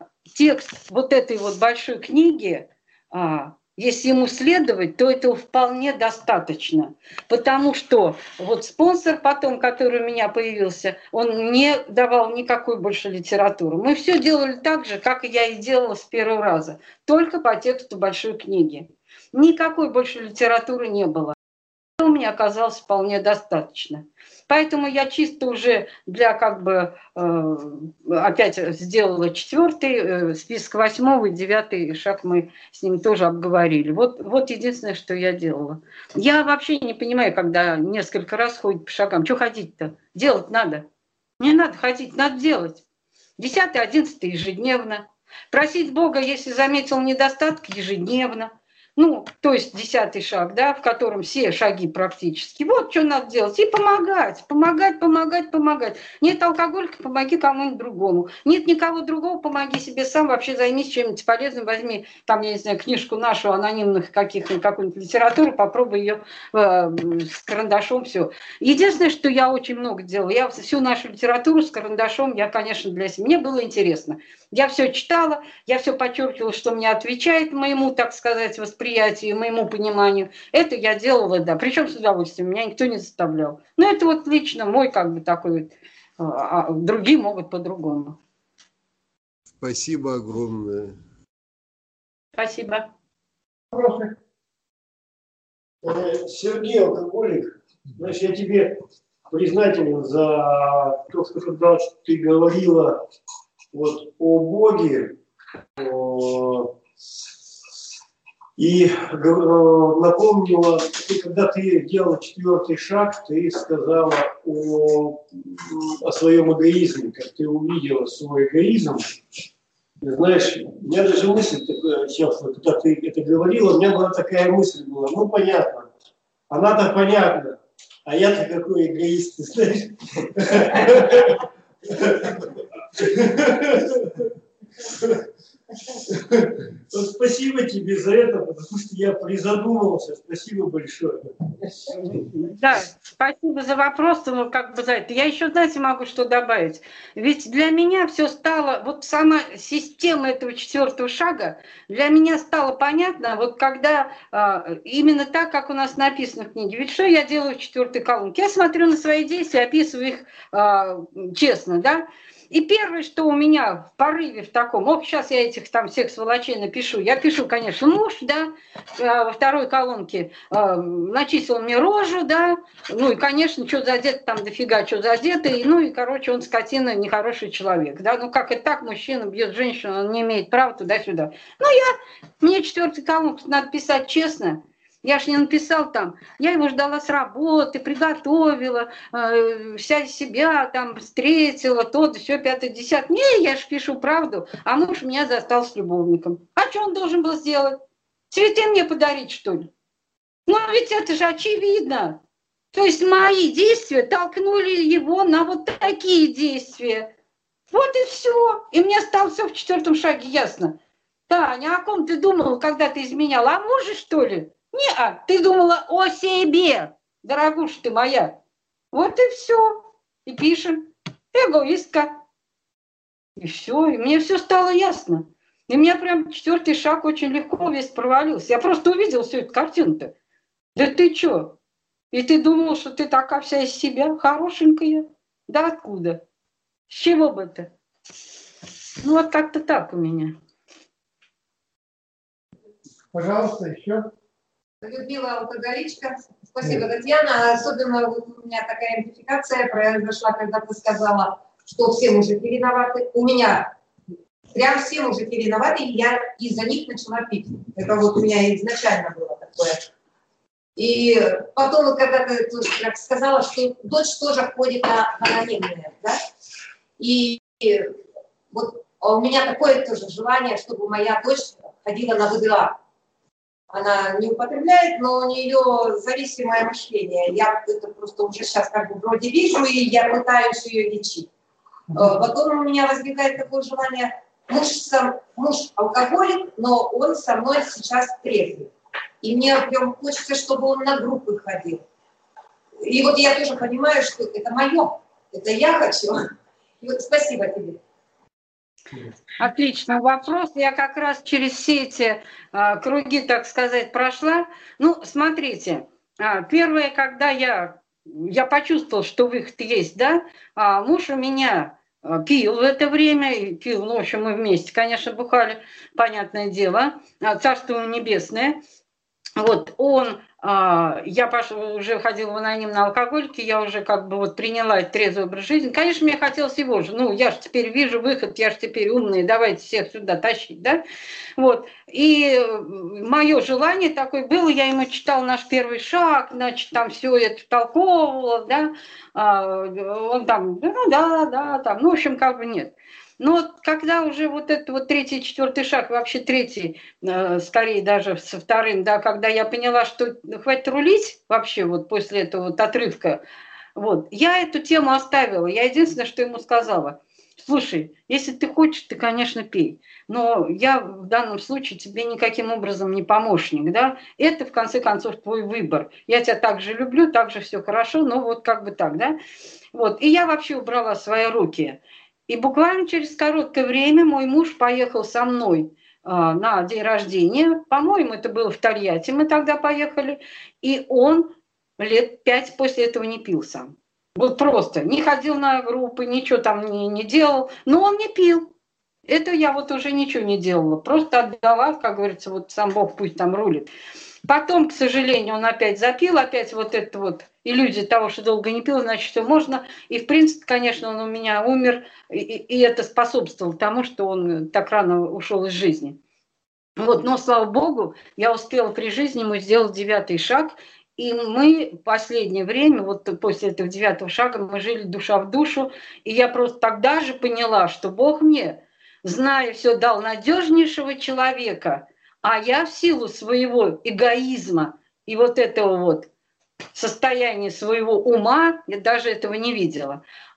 [SPEAKER 1] текст вот этой вот большой книги, а, если ему следовать, то этого вполне достаточно. Потому что вот спонсор потом, который у меня появился, он не давал никакой больше литературы. Мы все делали так же, как я и делала с первого раза. Только по тексту большой книги. Никакой больше литературы не было. У меня оказалось вполне достаточно. Поэтому я чисто уже для как бы э, опять сделала четвертый э, список, восьмого и девятый шаг мы с ним тоже обговорили. Вот, вот единственное, что я делала. Я вообще не понимаю, когда несколько раз ходит по шагам. Что ходить-то? Делать надо. Не надо ходить, надо делать. Десятый, одиннадцатый ежедневно. Просить Бога, если заметил недостаток, ежедневно. Ну, то есть десятый шаг, да, в котором все шаги практически. Вот что надо делать. И помогать, помогать, помогать, помогать. Нет алкоголика, помоги кому-нибудь другому. Нет никого другого, помоги себе сам. Вообще займись чем-нибудь полезным. Возьми, там, я не знаю, книжку нашу анонимных каких-нибудь, какую-нибудь литературу, попробуй ее э, с карандашом, все. Единственное, что я очень много делала, я всю нашу литературу с карандашом, я, конечно, для себя. Мне было интересно. Я все читала, я все подчеркивала, что мне отвечает моему, так сказать, восприятию, моему пониманию. Это я делала, да. Причем с удовольствием, меня никто не заставлял. Но это вот лично мой, как бы, такой, а другие могут по-другому.
[SPEAKER 4] Спасибо огромное.
[SPEAKER 1] Спасибо.
[SPEAKER 2] Вопросы?
[SPEAKER 5] Сергей Алкоголик, значит, я тебе признателен за то, что ты говорила вот о Боге, о, и напомнила, ты, когда ты делала четвертый шаг, ты сказала о, о своем эгоизме, как ты увидела свой эгоизм. Ты знаешь, у меня даже мысль такая, сейчас, когда ты это говорила, у меня была такая мысль была, ну понятно, она-то понятна, а я-то какой эгоист, ты знаешь. Вот спасибо тебе за это, потому что я призадумался. Спасибо большое.
[SPEAKER 1] Да, спасибо за вопрос. Ну, как бы за это. Я еще, знаете, могу что добавить. Ведь для меня все стало, вот сама система этого четвертого шага, для меня стало понятно, вот когда а, именно так, как у нас написано в книге. Ведь что я делаю в четвертой колонке? Я смотрю на свои действия, описываю их а, честно, да. И первое, что у меня в порыве в таком, ох, сейчас я этих там всех сволочей напишу, я пишу, конечно, муж, да, во второй колонке э, начислил мне рожу, да, ну и, конечно, что задето там дофига, что задето, и, ну и, короче, он скотина, нехороший человек, да, ну как и так, мужчина бьет женщину, он не имеет права туда-сюда. Ну я, мне четвертый колонку надо писать честно. Я ж не написал там, я его ждала с работы, приготовила, э, вся себя там встретила, то, да, все, пятое, десятое. Не, я ж пишу правду, а муж меня застал с любовником. А что он должен был сделать? Цветы мне подарить, что ли? Ну, ведь это же очевидно. То есть мои действия толкнули его на вот такие действия. Вот и все. И мне стало все в четвертом шаге ясно. Таня, о ком ты думала, когда ты изменяла? О муже, что ли? Не-а, ты думала о себе, дорогуша ты моя. Вот и все. И пишем. Эгоистка. И все. И мне все стало ясно. И у меня прям четвертый шаг очень легко весь провалился. Я просто увидела всю эту картину-то. Да ты чё? И ты думал, что ты такая вся из себя, хорошенькая? Да откуда? С чего бы это? Ну вот как-то так у меня.
[SPEAKER 2] Пожалуйста, еще.
[SPEAKER 6] Людмила алкоголичка. Спасибо, Татьяна. Особенно вот у меня такая идентификация произошла, когда ты сказала, что все мужики виноваты. У меня прям все мужики виноваты, и я из-за них начала пить. Это вот у меня изначально было такое. И потом, когда ты как сказала, что дочь тоже ходит на анонимные, да? И, и вот у меня такое тоже желание, чтобы моя дочь ходила на ВДА. Она не употребляет, но у нее зависимое мышление. Я это просто уже сейчас как бы вроде вижу, и я пытаюсь ее лечить. Потом у меня возникает такое желание, муж, сам, муж алкоголик, но он со мной сейчас трезвый. И мне прям хочется, чтобы он на группы ходил. И вот я тоже понимаю, что это мое, это я хочу. И вот спасибо тебе.
[SPEAKER 1] Отличный вопрос. Я как раз через все эти а, круги, так сказать, прошла. Ну, смотрите, а, первое, когда я, я почувствовала, что выход есть, да, а, муж у меня пил в это время, и пил, ну, в общем, мы вместе, конечно, бухали, понятное дело, царство ему небесное. Вот, он, а, я пошла, уже ходила в анонимные алкоголики, я уже как бы вот приняла этот трезвый образ жизни. Конечно, мне хотелось его же, ну, я же теперь вижу выход, я же теперь умный, давайте всех сюда тащить, да. Вот, и мое желание такое было, я ему читала наш первый шаг, значит, там все это втолковывала, да, а, он там, ну, да, да, там, ну, в общем, как бы нет. Но когда уже вот этот вот третий, четвертый шаг, вообще третий, э, скорее даже со вторым, да, когда я поняла, что хватит рулить вообще вот после этого вот отрывка, вот, я эту тему оставила. Я единственное, что ему сказала, слушай, если ты хочешь, ты, конечно, пей, но я в данном случае тебе никаким образом не помощник, да, это, в конце концов, твой выбор. Я тебя также люблю, также все хорошо, но вот как бы так, да. Вот, и я вообще убрала свои руки. И буквально через короткое время мой муж поехал со мной а, на день рождения. По-моему, это было в Тольятти, мы тогда поехали. И он лет пять после этого не пил сам. Вот просто не ходил на группы, ничего там не, не делал. Но он не пил. Это я вот уже ничего не делала. Просто отдала, как говорится, вот сам Бог пусть там рулит. Потом, к сожалению, он опять запил, опять вот это вот иллюзия того, что долго не пил, значит, все можно. И, в принципе, конечно, он у меня умер, и, и это способствовало тому, что он так рано ушел из жизни. Вот, но, слава богу, я успела при жизни ему сделать девятый шаг, и мы в последнее время, вот после этого девятого шага, мы жили душа в душу, и я просто тогда же поняла, что Бог мне, зная все, дал надежнейшего человека, а я в силу своего эгоизма и вот этого вот состояния своего ума, я даже этого не видела.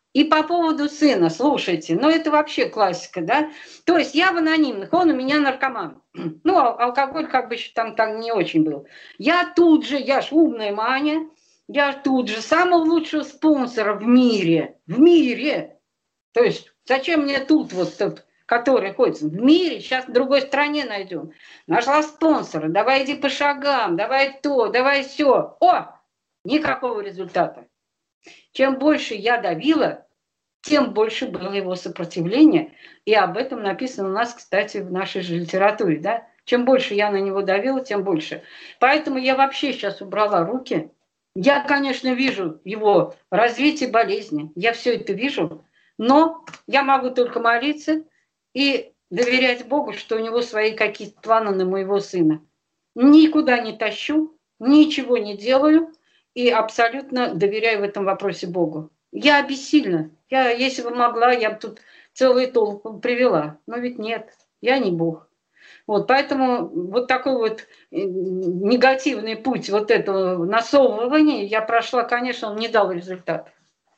[SPEAKER 1] И по поводу сына, слушайте, ну это вообще классика, да? То есть я в анонимных, он у меня наркоман. Ну, алкоголь как бы еще там, там не очень был. Я тут же, я ж умная Маня, я тут же самого лучшего спонсора в мире, в мире. То есть зачем мне тут вот тот, который ходит в мире, сейчас в другой стране найдем. Нашла спонсора, давай иди по шагам, давай то, давай все. О, никакого результата. Чем больше я давила, тем больше было его сопротивление. И об этом написано у нас, кстати, в нашей же литературе. Да? Чем больше я на него давила, тем больше. Поэтому я вообще сейчас убрала руки. Я, конечно, вижу его развитие болезни. Я все это вижу. Но я могу только молиться и доверять Богу, что у него свои какие-то планы на моего сына. Никуда не тащу, ничего не делаю. И абсолютно доверяю в этом вопросе Богу. Я бессильна. Я, если бы могла, я бы тут целую толпу привела. Но ведь нет, я не Бог. Вот, поэтому вот такой вот негативный путь вот этого насовывания я прошла, конечно, он не дал результат.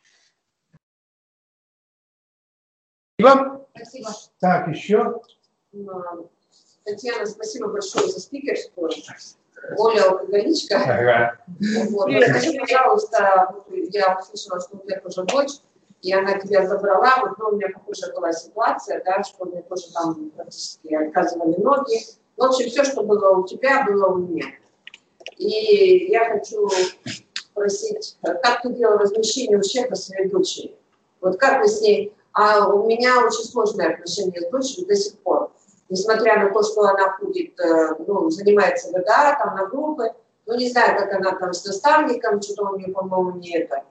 [SPEAKER 2] Спасибо.
[SPEAKER 6] Спасибо.
[SPEAKER 2] Так, еще.
[SPEAKER 6] Татьяна, спасибо большое за спикерскую. Оля алкоголичка.
[SPEAKER 2] Ага.
[SPEAKER 6] Вот. Скажи, пожалуйста, я услышала, что у тебя тоже дочь, и она тебя забрала, вот, ну, у меня похожая была ситуация, да, что мне тоже там практически отказывали ноги. В общем, все, что было у тебя, было у меня. И я хочу спросить, как ты делала возмещение ущерба своей дочери? Вот как вы с ней... А у меня очень сложные отношения с дочерью до сих пор. Несмотря на то, что она ходит, ну, занимается ВДА, там на группы, ну, не знаю, как она там с наставником, что-то у нее, по-моему, не это.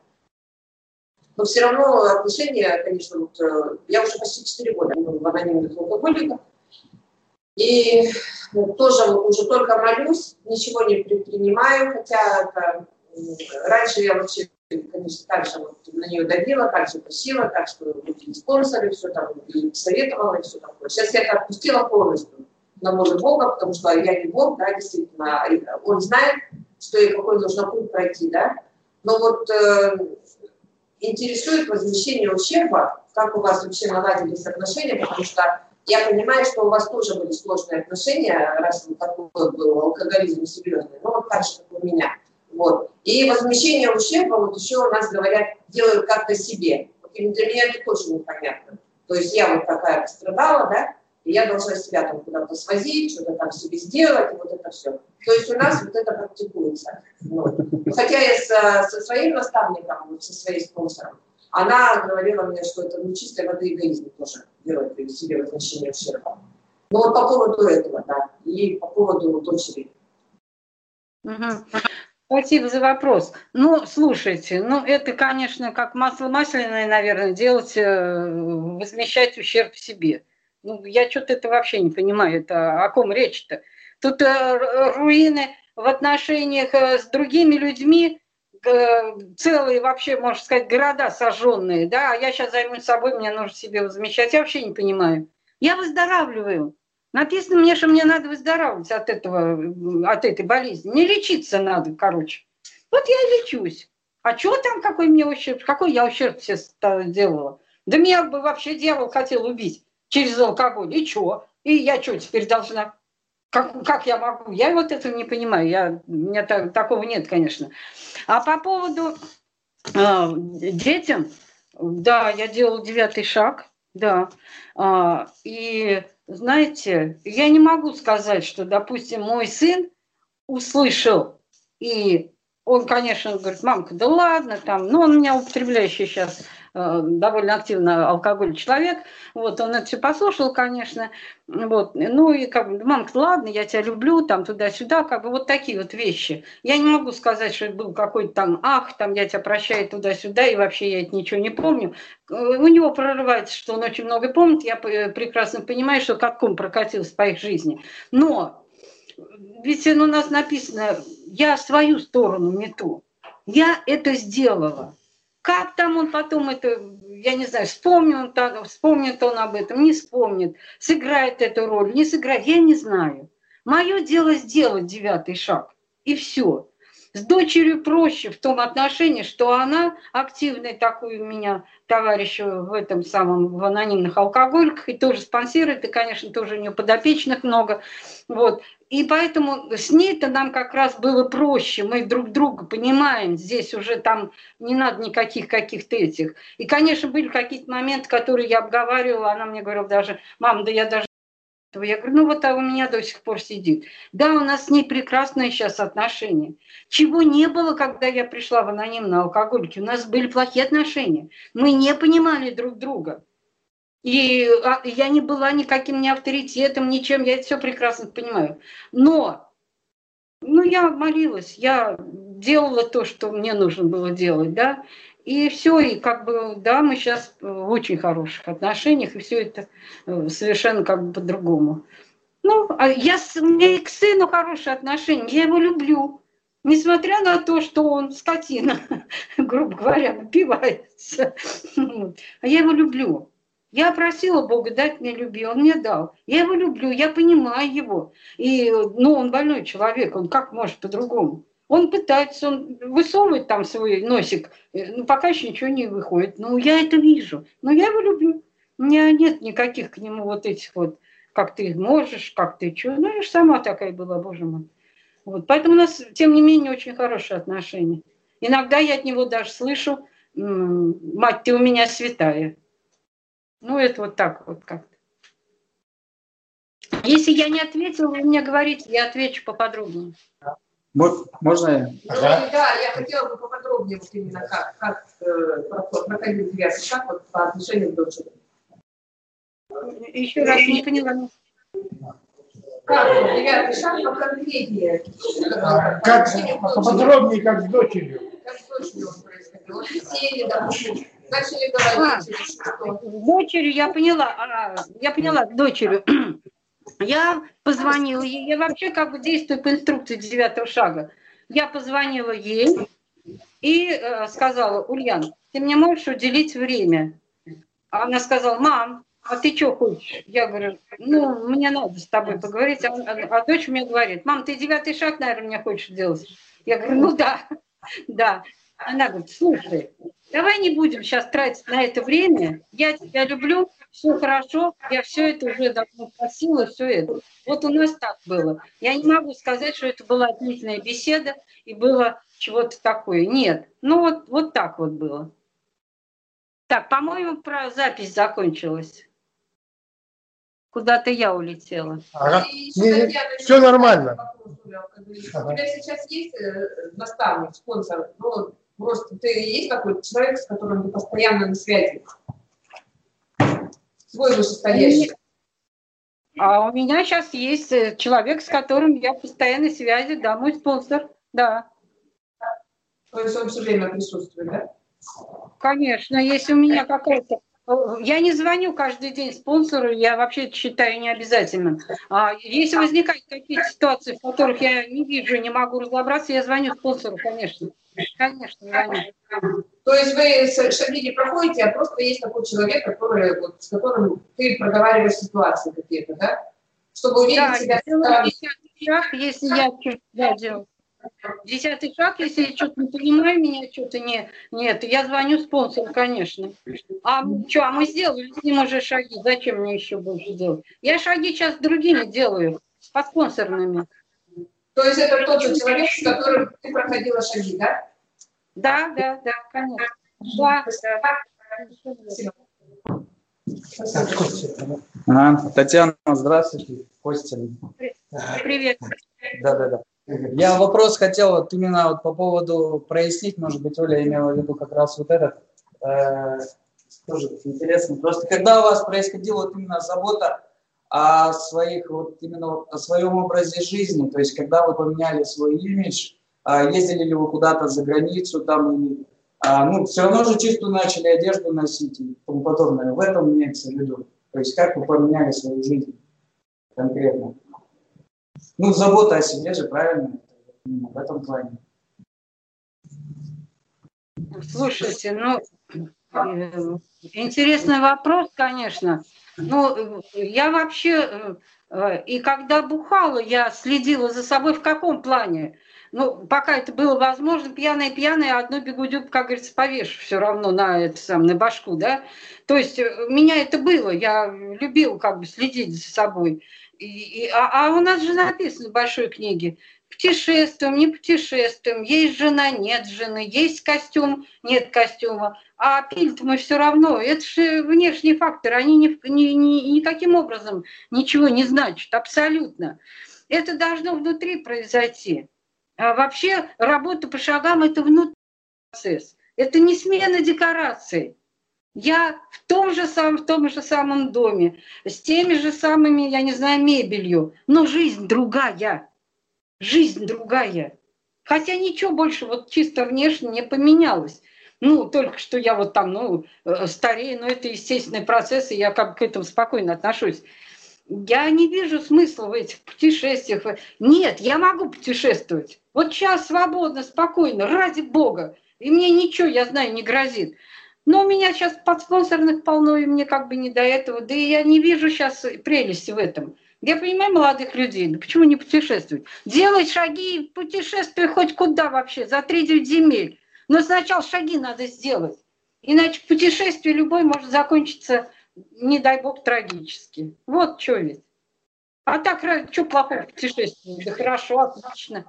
[SPEAKER 6] Но все равно отношения, конечно, вот, я уже почти четыре года в анонимных алкоголиках, и тоже вот уже только молюсь, ничего не предпринимаю, хотя это, раньше я вообще, конечно, так же вот на нее давила, так же просила, так что были спонсоры, все там, и советовала, и все такое. Сейчас я это отпустила полностью на волю Бога, потому что я не Бог, да, действительно, он знает, что и какой нужно путь пройти, да. Но вот э, интересует возмещение ущерба, как у вас вообще наладились отношения, потому что я понимаю, что у вас тоже были сложные отношения, раз такой был алкоголизм серьезный, ну вот так же, как у меня. Вот. И возмещение ущерба, вот еще у нас говорят, делают как-то себе. Вот и для меня это тоже непонятно. То есть я вот такая пострадала, да, и я должна себя там куда-то свозить, что-то там себе сделать, и вот это все. То есть у нас вот это практикуется. Вот. Хотя я со, со своим наставником, вот со своим спонсором, она говорила мне, что это ну, чистой воды эгоизм тоже делать себе возмещение ущерба. Ну вот по поводу этого, да, и по поводу дочери.
[SPEAKER 1] Угу. Спасибо за вопрос. Ну, слушайте, ну это, конечно, как масло масляное, наверное, делать, возмещать ущерб себе. Ну, я что-то это вообще не понимаю, это о ком речь-то? Тут руины в отношениях с другими людьми, целые вообще, можно сказать, города сожженные, да, а я сейчас займусь собой, мне нужно себе возмещать, я вообще не понимаю. Я выздоравливаю. Написано мне, что мне надо выздоравливать от этого, от этой болезни. Не лечиться надо, короче. Вот я и лечусь. А что там, какой мне ущерб? Какой я ущерб все делала? Да меня бы вообще дьявол хотел убить через алкоголь. И что? И я что теперь должна? Как, как я могу? Я вот этого не понимаю. Я, у меня так, такого нет, конечно. А по поводу э, детям, да, я делала девятый шаг, да. А, и знаете, я не могу сказать, что, допустим, мой сын услышал, и он, конечно, говорит, мамка, да ладно, там, ну, он у меня употребляющий сейчас э, довольно активно алкоголь человек, вот, он это все послушал, конечно, вот, ну, и как бы, мамка, ладно, я тебя люблю, там, туда-сюда, как бы, вот такие вот вещи. Я не могу сказать, что это был какой-то там, ах, там, я тебя прощаю туда-сюда, и вообще я это ничего не помню. У него прорывается, что он очень много помнит, я прекрасно понимаю, что катком прокатился по их жизни, но ведь у нас написано, я свою сторону мету. Я это сделала. Как там он потом это, я не знаю, вспомнит он, так, вспомнит он об этом, не вспомнит, сыграет эту роль, не сыграет, я не знаю. Мое дело сделать девятый шаг, и все. С дочерью проще в том отношении, что она активный такой у меня товарищ в этом самом, в анонимных алкоголиках, и тоже спонсирует, и, конечно, тоже у нее подопечных много. Вот. И поэтому с ней-то нам как раз было проще, мы друг друга понимаем, здесь уже там не надо никаких каких-то этих. И, конечно, были какие-то моменты, которые я обговаривала, она мне говорила даже: мам, да я даже... Я говорю, ну вот а у меня до сих пор сидит. Да, у нас с ней прекрасные сейчас отношения. Чего не было, когда я пришла в анонимные алкоголики. У нас были плохие отношения. Мы не понимали друг друга. И я не была никаким ни авторитетом, ничем. Я это все прекрасно понимаю. Но ну, я молилась, я делала то, что мне нужно было делать, да. И все, и как бы, да, мы сейчас в очень хороших отношениях, и все это совершенно как бы по-другому. Ну, а я, у меня и к сыну хорошие отношения, я его люблю. Несмотря на то, что он скотина, грубо говоря, напивается. А я его люблю. Я просила Бога дать мне любви, он мне дал. Я его люблю, я понимаю его. И, ну, он больной человек, он как может по-другому? Он пытается, он высовывает там свой носик, но пока еще ничего не выходит. Ну, я это вижу. Но я его люблю. У меня нет никаких к нему вот этих вот, как ты можешь, как ты что. Ну, я же сама такая была, боже мой. Вот. Поэтому у нас, тем не менее, очень хорошие отношения. Иногда я от него даже слышу: мать, ты у меня святая. Ну, это вот так вот как-то. Если я не ответила, вы мне говорите, я отвечу поподробнее.
[SPEAKER 7] Можно я?
[SPEAKER 6] Ну, да, я хотела бы поподробнее вот именно как, как э, проходил девятый шаг вот, по отношению к дочери.
[SPEAKER 1] Еще раз не поняла.
[SPEAKER 6] Как девятый шаг поконкретнее?
[SPEAKER 2] Как, поподробнее, как с дочерью.
[SPEAKER 6] Как с дочерью он происходил? Вот сели, допустим, начали говорить.
[SPEAKER 1] А, с дочерью я поняла, а, я поняла, с дочерью. Я позвонила ей, я вообще как бы действую по инструкции девятого шага. Я позвонила ей и э, сказала: Ульяна, ты мне можешь уделить время? А она сказала: мам, а ты что хочешь? Я говорю: ну, мне надо с тобой поговорить. А, а, а дочь мне говорит: мам, ты девятый шаг, наверное, мне хочешь делать? Я говорю: ну да, да. Она говорит: слушай, давай не будем сейчас тратить на это время, я тебя люблю, все хорошо, я все это уже давно просила, все это. Вот у нас так было. Я не могу сказать, что это была длительная беседа и было чего-то такое. Нет, ну вот, вот так вот было. Так, по-моему, про запись закончилась. Куда-то я улетела.
[SPEAKER 2] Ага. Не, не, все нормально.
[SPEAKER 6] У тебя сейчас есть наставник, спонсор? Ну, просто ты есть такой человек, с которым ты постоянно на связи? Свой вышестоящий.
[SPEAKER 1] А у меня сейчас есть человек, с которым я в постоянной связи, да, мой спонсор, да.
[SPEAKER 6] То есть он все время присутствует, да?
[SPEAKER 1] Конечно, если у меня какая-то... Я не звоню каждый день спонсору, я вообще это считаю необязательным. А если возникают какие-то ситуации, в которых я не вижу, не могу разобраться, я звоню спонсору, конечно. Конечно, звоню.
[SPEAKER 6] То есть вы шаги не проходите, а просто есть такой человек, который, вот, с которым ты проговариваешь ситуации какие-то, да? Чтобы увидеть
[SPEAKER 1] да,
[SPEAKER 6] себя...
[SPEAKER 1] Да, десятый шаг, если я что-то да, делаю. Десятый шаг, если я что-то не понимаю, меня что-то не... Нет, я звоню спонсору, конечно. А что, а мы сделали с ним уже шаги, зачем мне еще больше делать? Я шаги сейчас другими делаю, по спонсорными.
[SPEAKER 6] То есть это тот же человек, с которым ты проходила шаги, да?
[SPEAKER 1] Да, да, да, конечно. Да, да.
[SPEAKER 7] А, Татьяна, здравствуйте. Костя.
[SPEAKER 1] Привет.
[SPEAKER 7] Да, да, да. Я вопрос хотел вот именно вот по поводу прояснить, может быть, Оля имела в виду как раз вот этот. Э, тоже интересно. Просто когда у вас происходила вот именно забота о своих, вот именно вот о своем образе жизни, то есть когда вы поменяли свой имидж, ездили ли вы куда-то за границу, там, или, ну, все равно же чистую начали одежду носить и тому подобное. В этом имеется в виду. То есть как вы поменяли свою жизнь конкретно. Ну, забота о себе же, правильно? Именно в этом плане.
[SPEAKER 1] Слушайте, ну, интересный вопрос, конечно. Ну, я вообще, и когда бухала, я следила за собой в каком плане? ну, пока это было возможно, пьяная-пьяная, одну бегудю, как говорится, повешу все равно на это сам, на башку, да. То есть у меня это было, я любил как бы следить за собой. И, и, а, а у нас же написано в большой книге: путешествуем, не путешествуем, есть жена, нет жены, есть костюм, нет костюма. А пили-то мы все равно. Это же внешний фактор, они ни, ни, ни, никаким образом ничего не значат, абсолютно. Это должно внутри произойти. А вообще работа по шагам – это внутренний процесс. Это не смена декораций. Я в том же самом, в том же самом доме, с теми же самыми, я не знаю, мебелью, но жизнь другая. Жизнь другая. Хотя ничего больше вот чисто внешне не поменялось. Ну, только что я вот там, ну, старею, но это естественный процесс, и я как бы к этому спокойно отношусь. Я не вижу смысла в этих путешествиях. Нет, я могу путешествовать. Вот сейчас свободно, спокойно, ради Бога. И мне ничего, я знаю, не грозит. Но у меня сейчас подспонсорных полно, и мне как бы не до этого. Да и я не вижу сейчас прелести в этом. Я понимаю молодых людей, да почему не путешествовать? Делай шаги, путешествуй хоть куда вообще, за тридевять земель. Но сначала шаги надо сделать. Иначе путешествие любое может закончиться, не дай бог, трагически. Вот что ведь. А так, что плохого в путешествии? Да хорошо, отлично.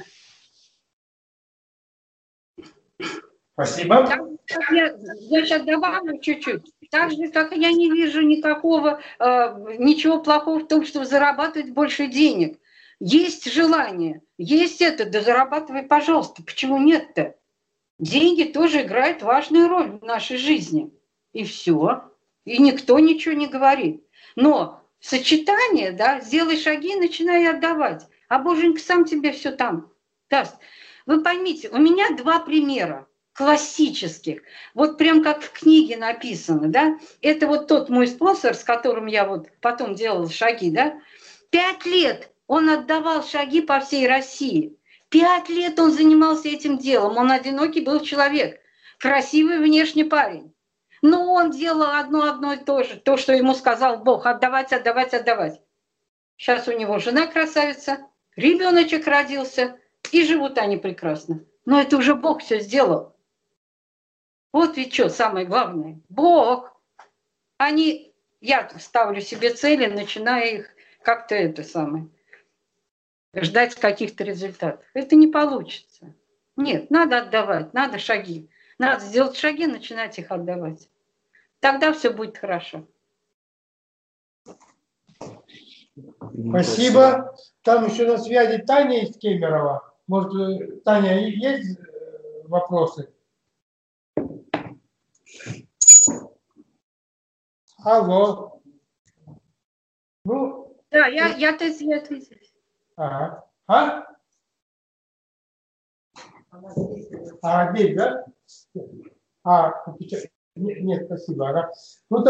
[SPEAKER 2] Спасибо.
[SPEAKER 1] Так, я, я сейчас добавлю чуть-чуть. Так же, как я не вижу никакого, э, ничего плохого в том, чтобы зарабатывать больше денег. Есть желание, есть это, да зарабатывай, пожалуйста. Почему нет-то? Деньги тоже играют важную роль в нашей жизни. И все. И никто ничего не говорит. Но сочетание, да, сделай шаги, начинай отдавать. А Боженька сам тебе все там даст. Вы поймите, у меня два примера классических. Вот прям как в книге написано, да. Это вот тот мой спонсор, с которым я вот потом делала шаги, да. Пять лет он отдавал шаги по всей России. Пять лет он занимался этим делом. Он одинокий был человек. Красивый внешний парень. Но он делал одно, одно и то же. То, что ему сказал Бог. Отдавать, отдавать, отдавать. Сейчас у него жена красавица. Ребеночек родился. И живут они прекрасно. Но это уже Бог все сделал. Вот ведь что самое главное. Бог. Они, я ставлю себе цели, начиная их как-то это самое. Ждать каких-то результатов. Это не получится. Нет, надо отдавать, надо шаги. Надо сделать шаги, начинать их отдавать. Тогда все будет хорошо.
[SPEAKER 2] Спасибо. Там еще на связи Таня из Кемерово. Может, Таня, есть вопросы? Алло. Ну,
[SPEAKER 1] Да, я, я-то я ответила.
[SPEAKER 2] ага. А? А, здесь, да? А, нет, нет, спасибо. Ага. Ну,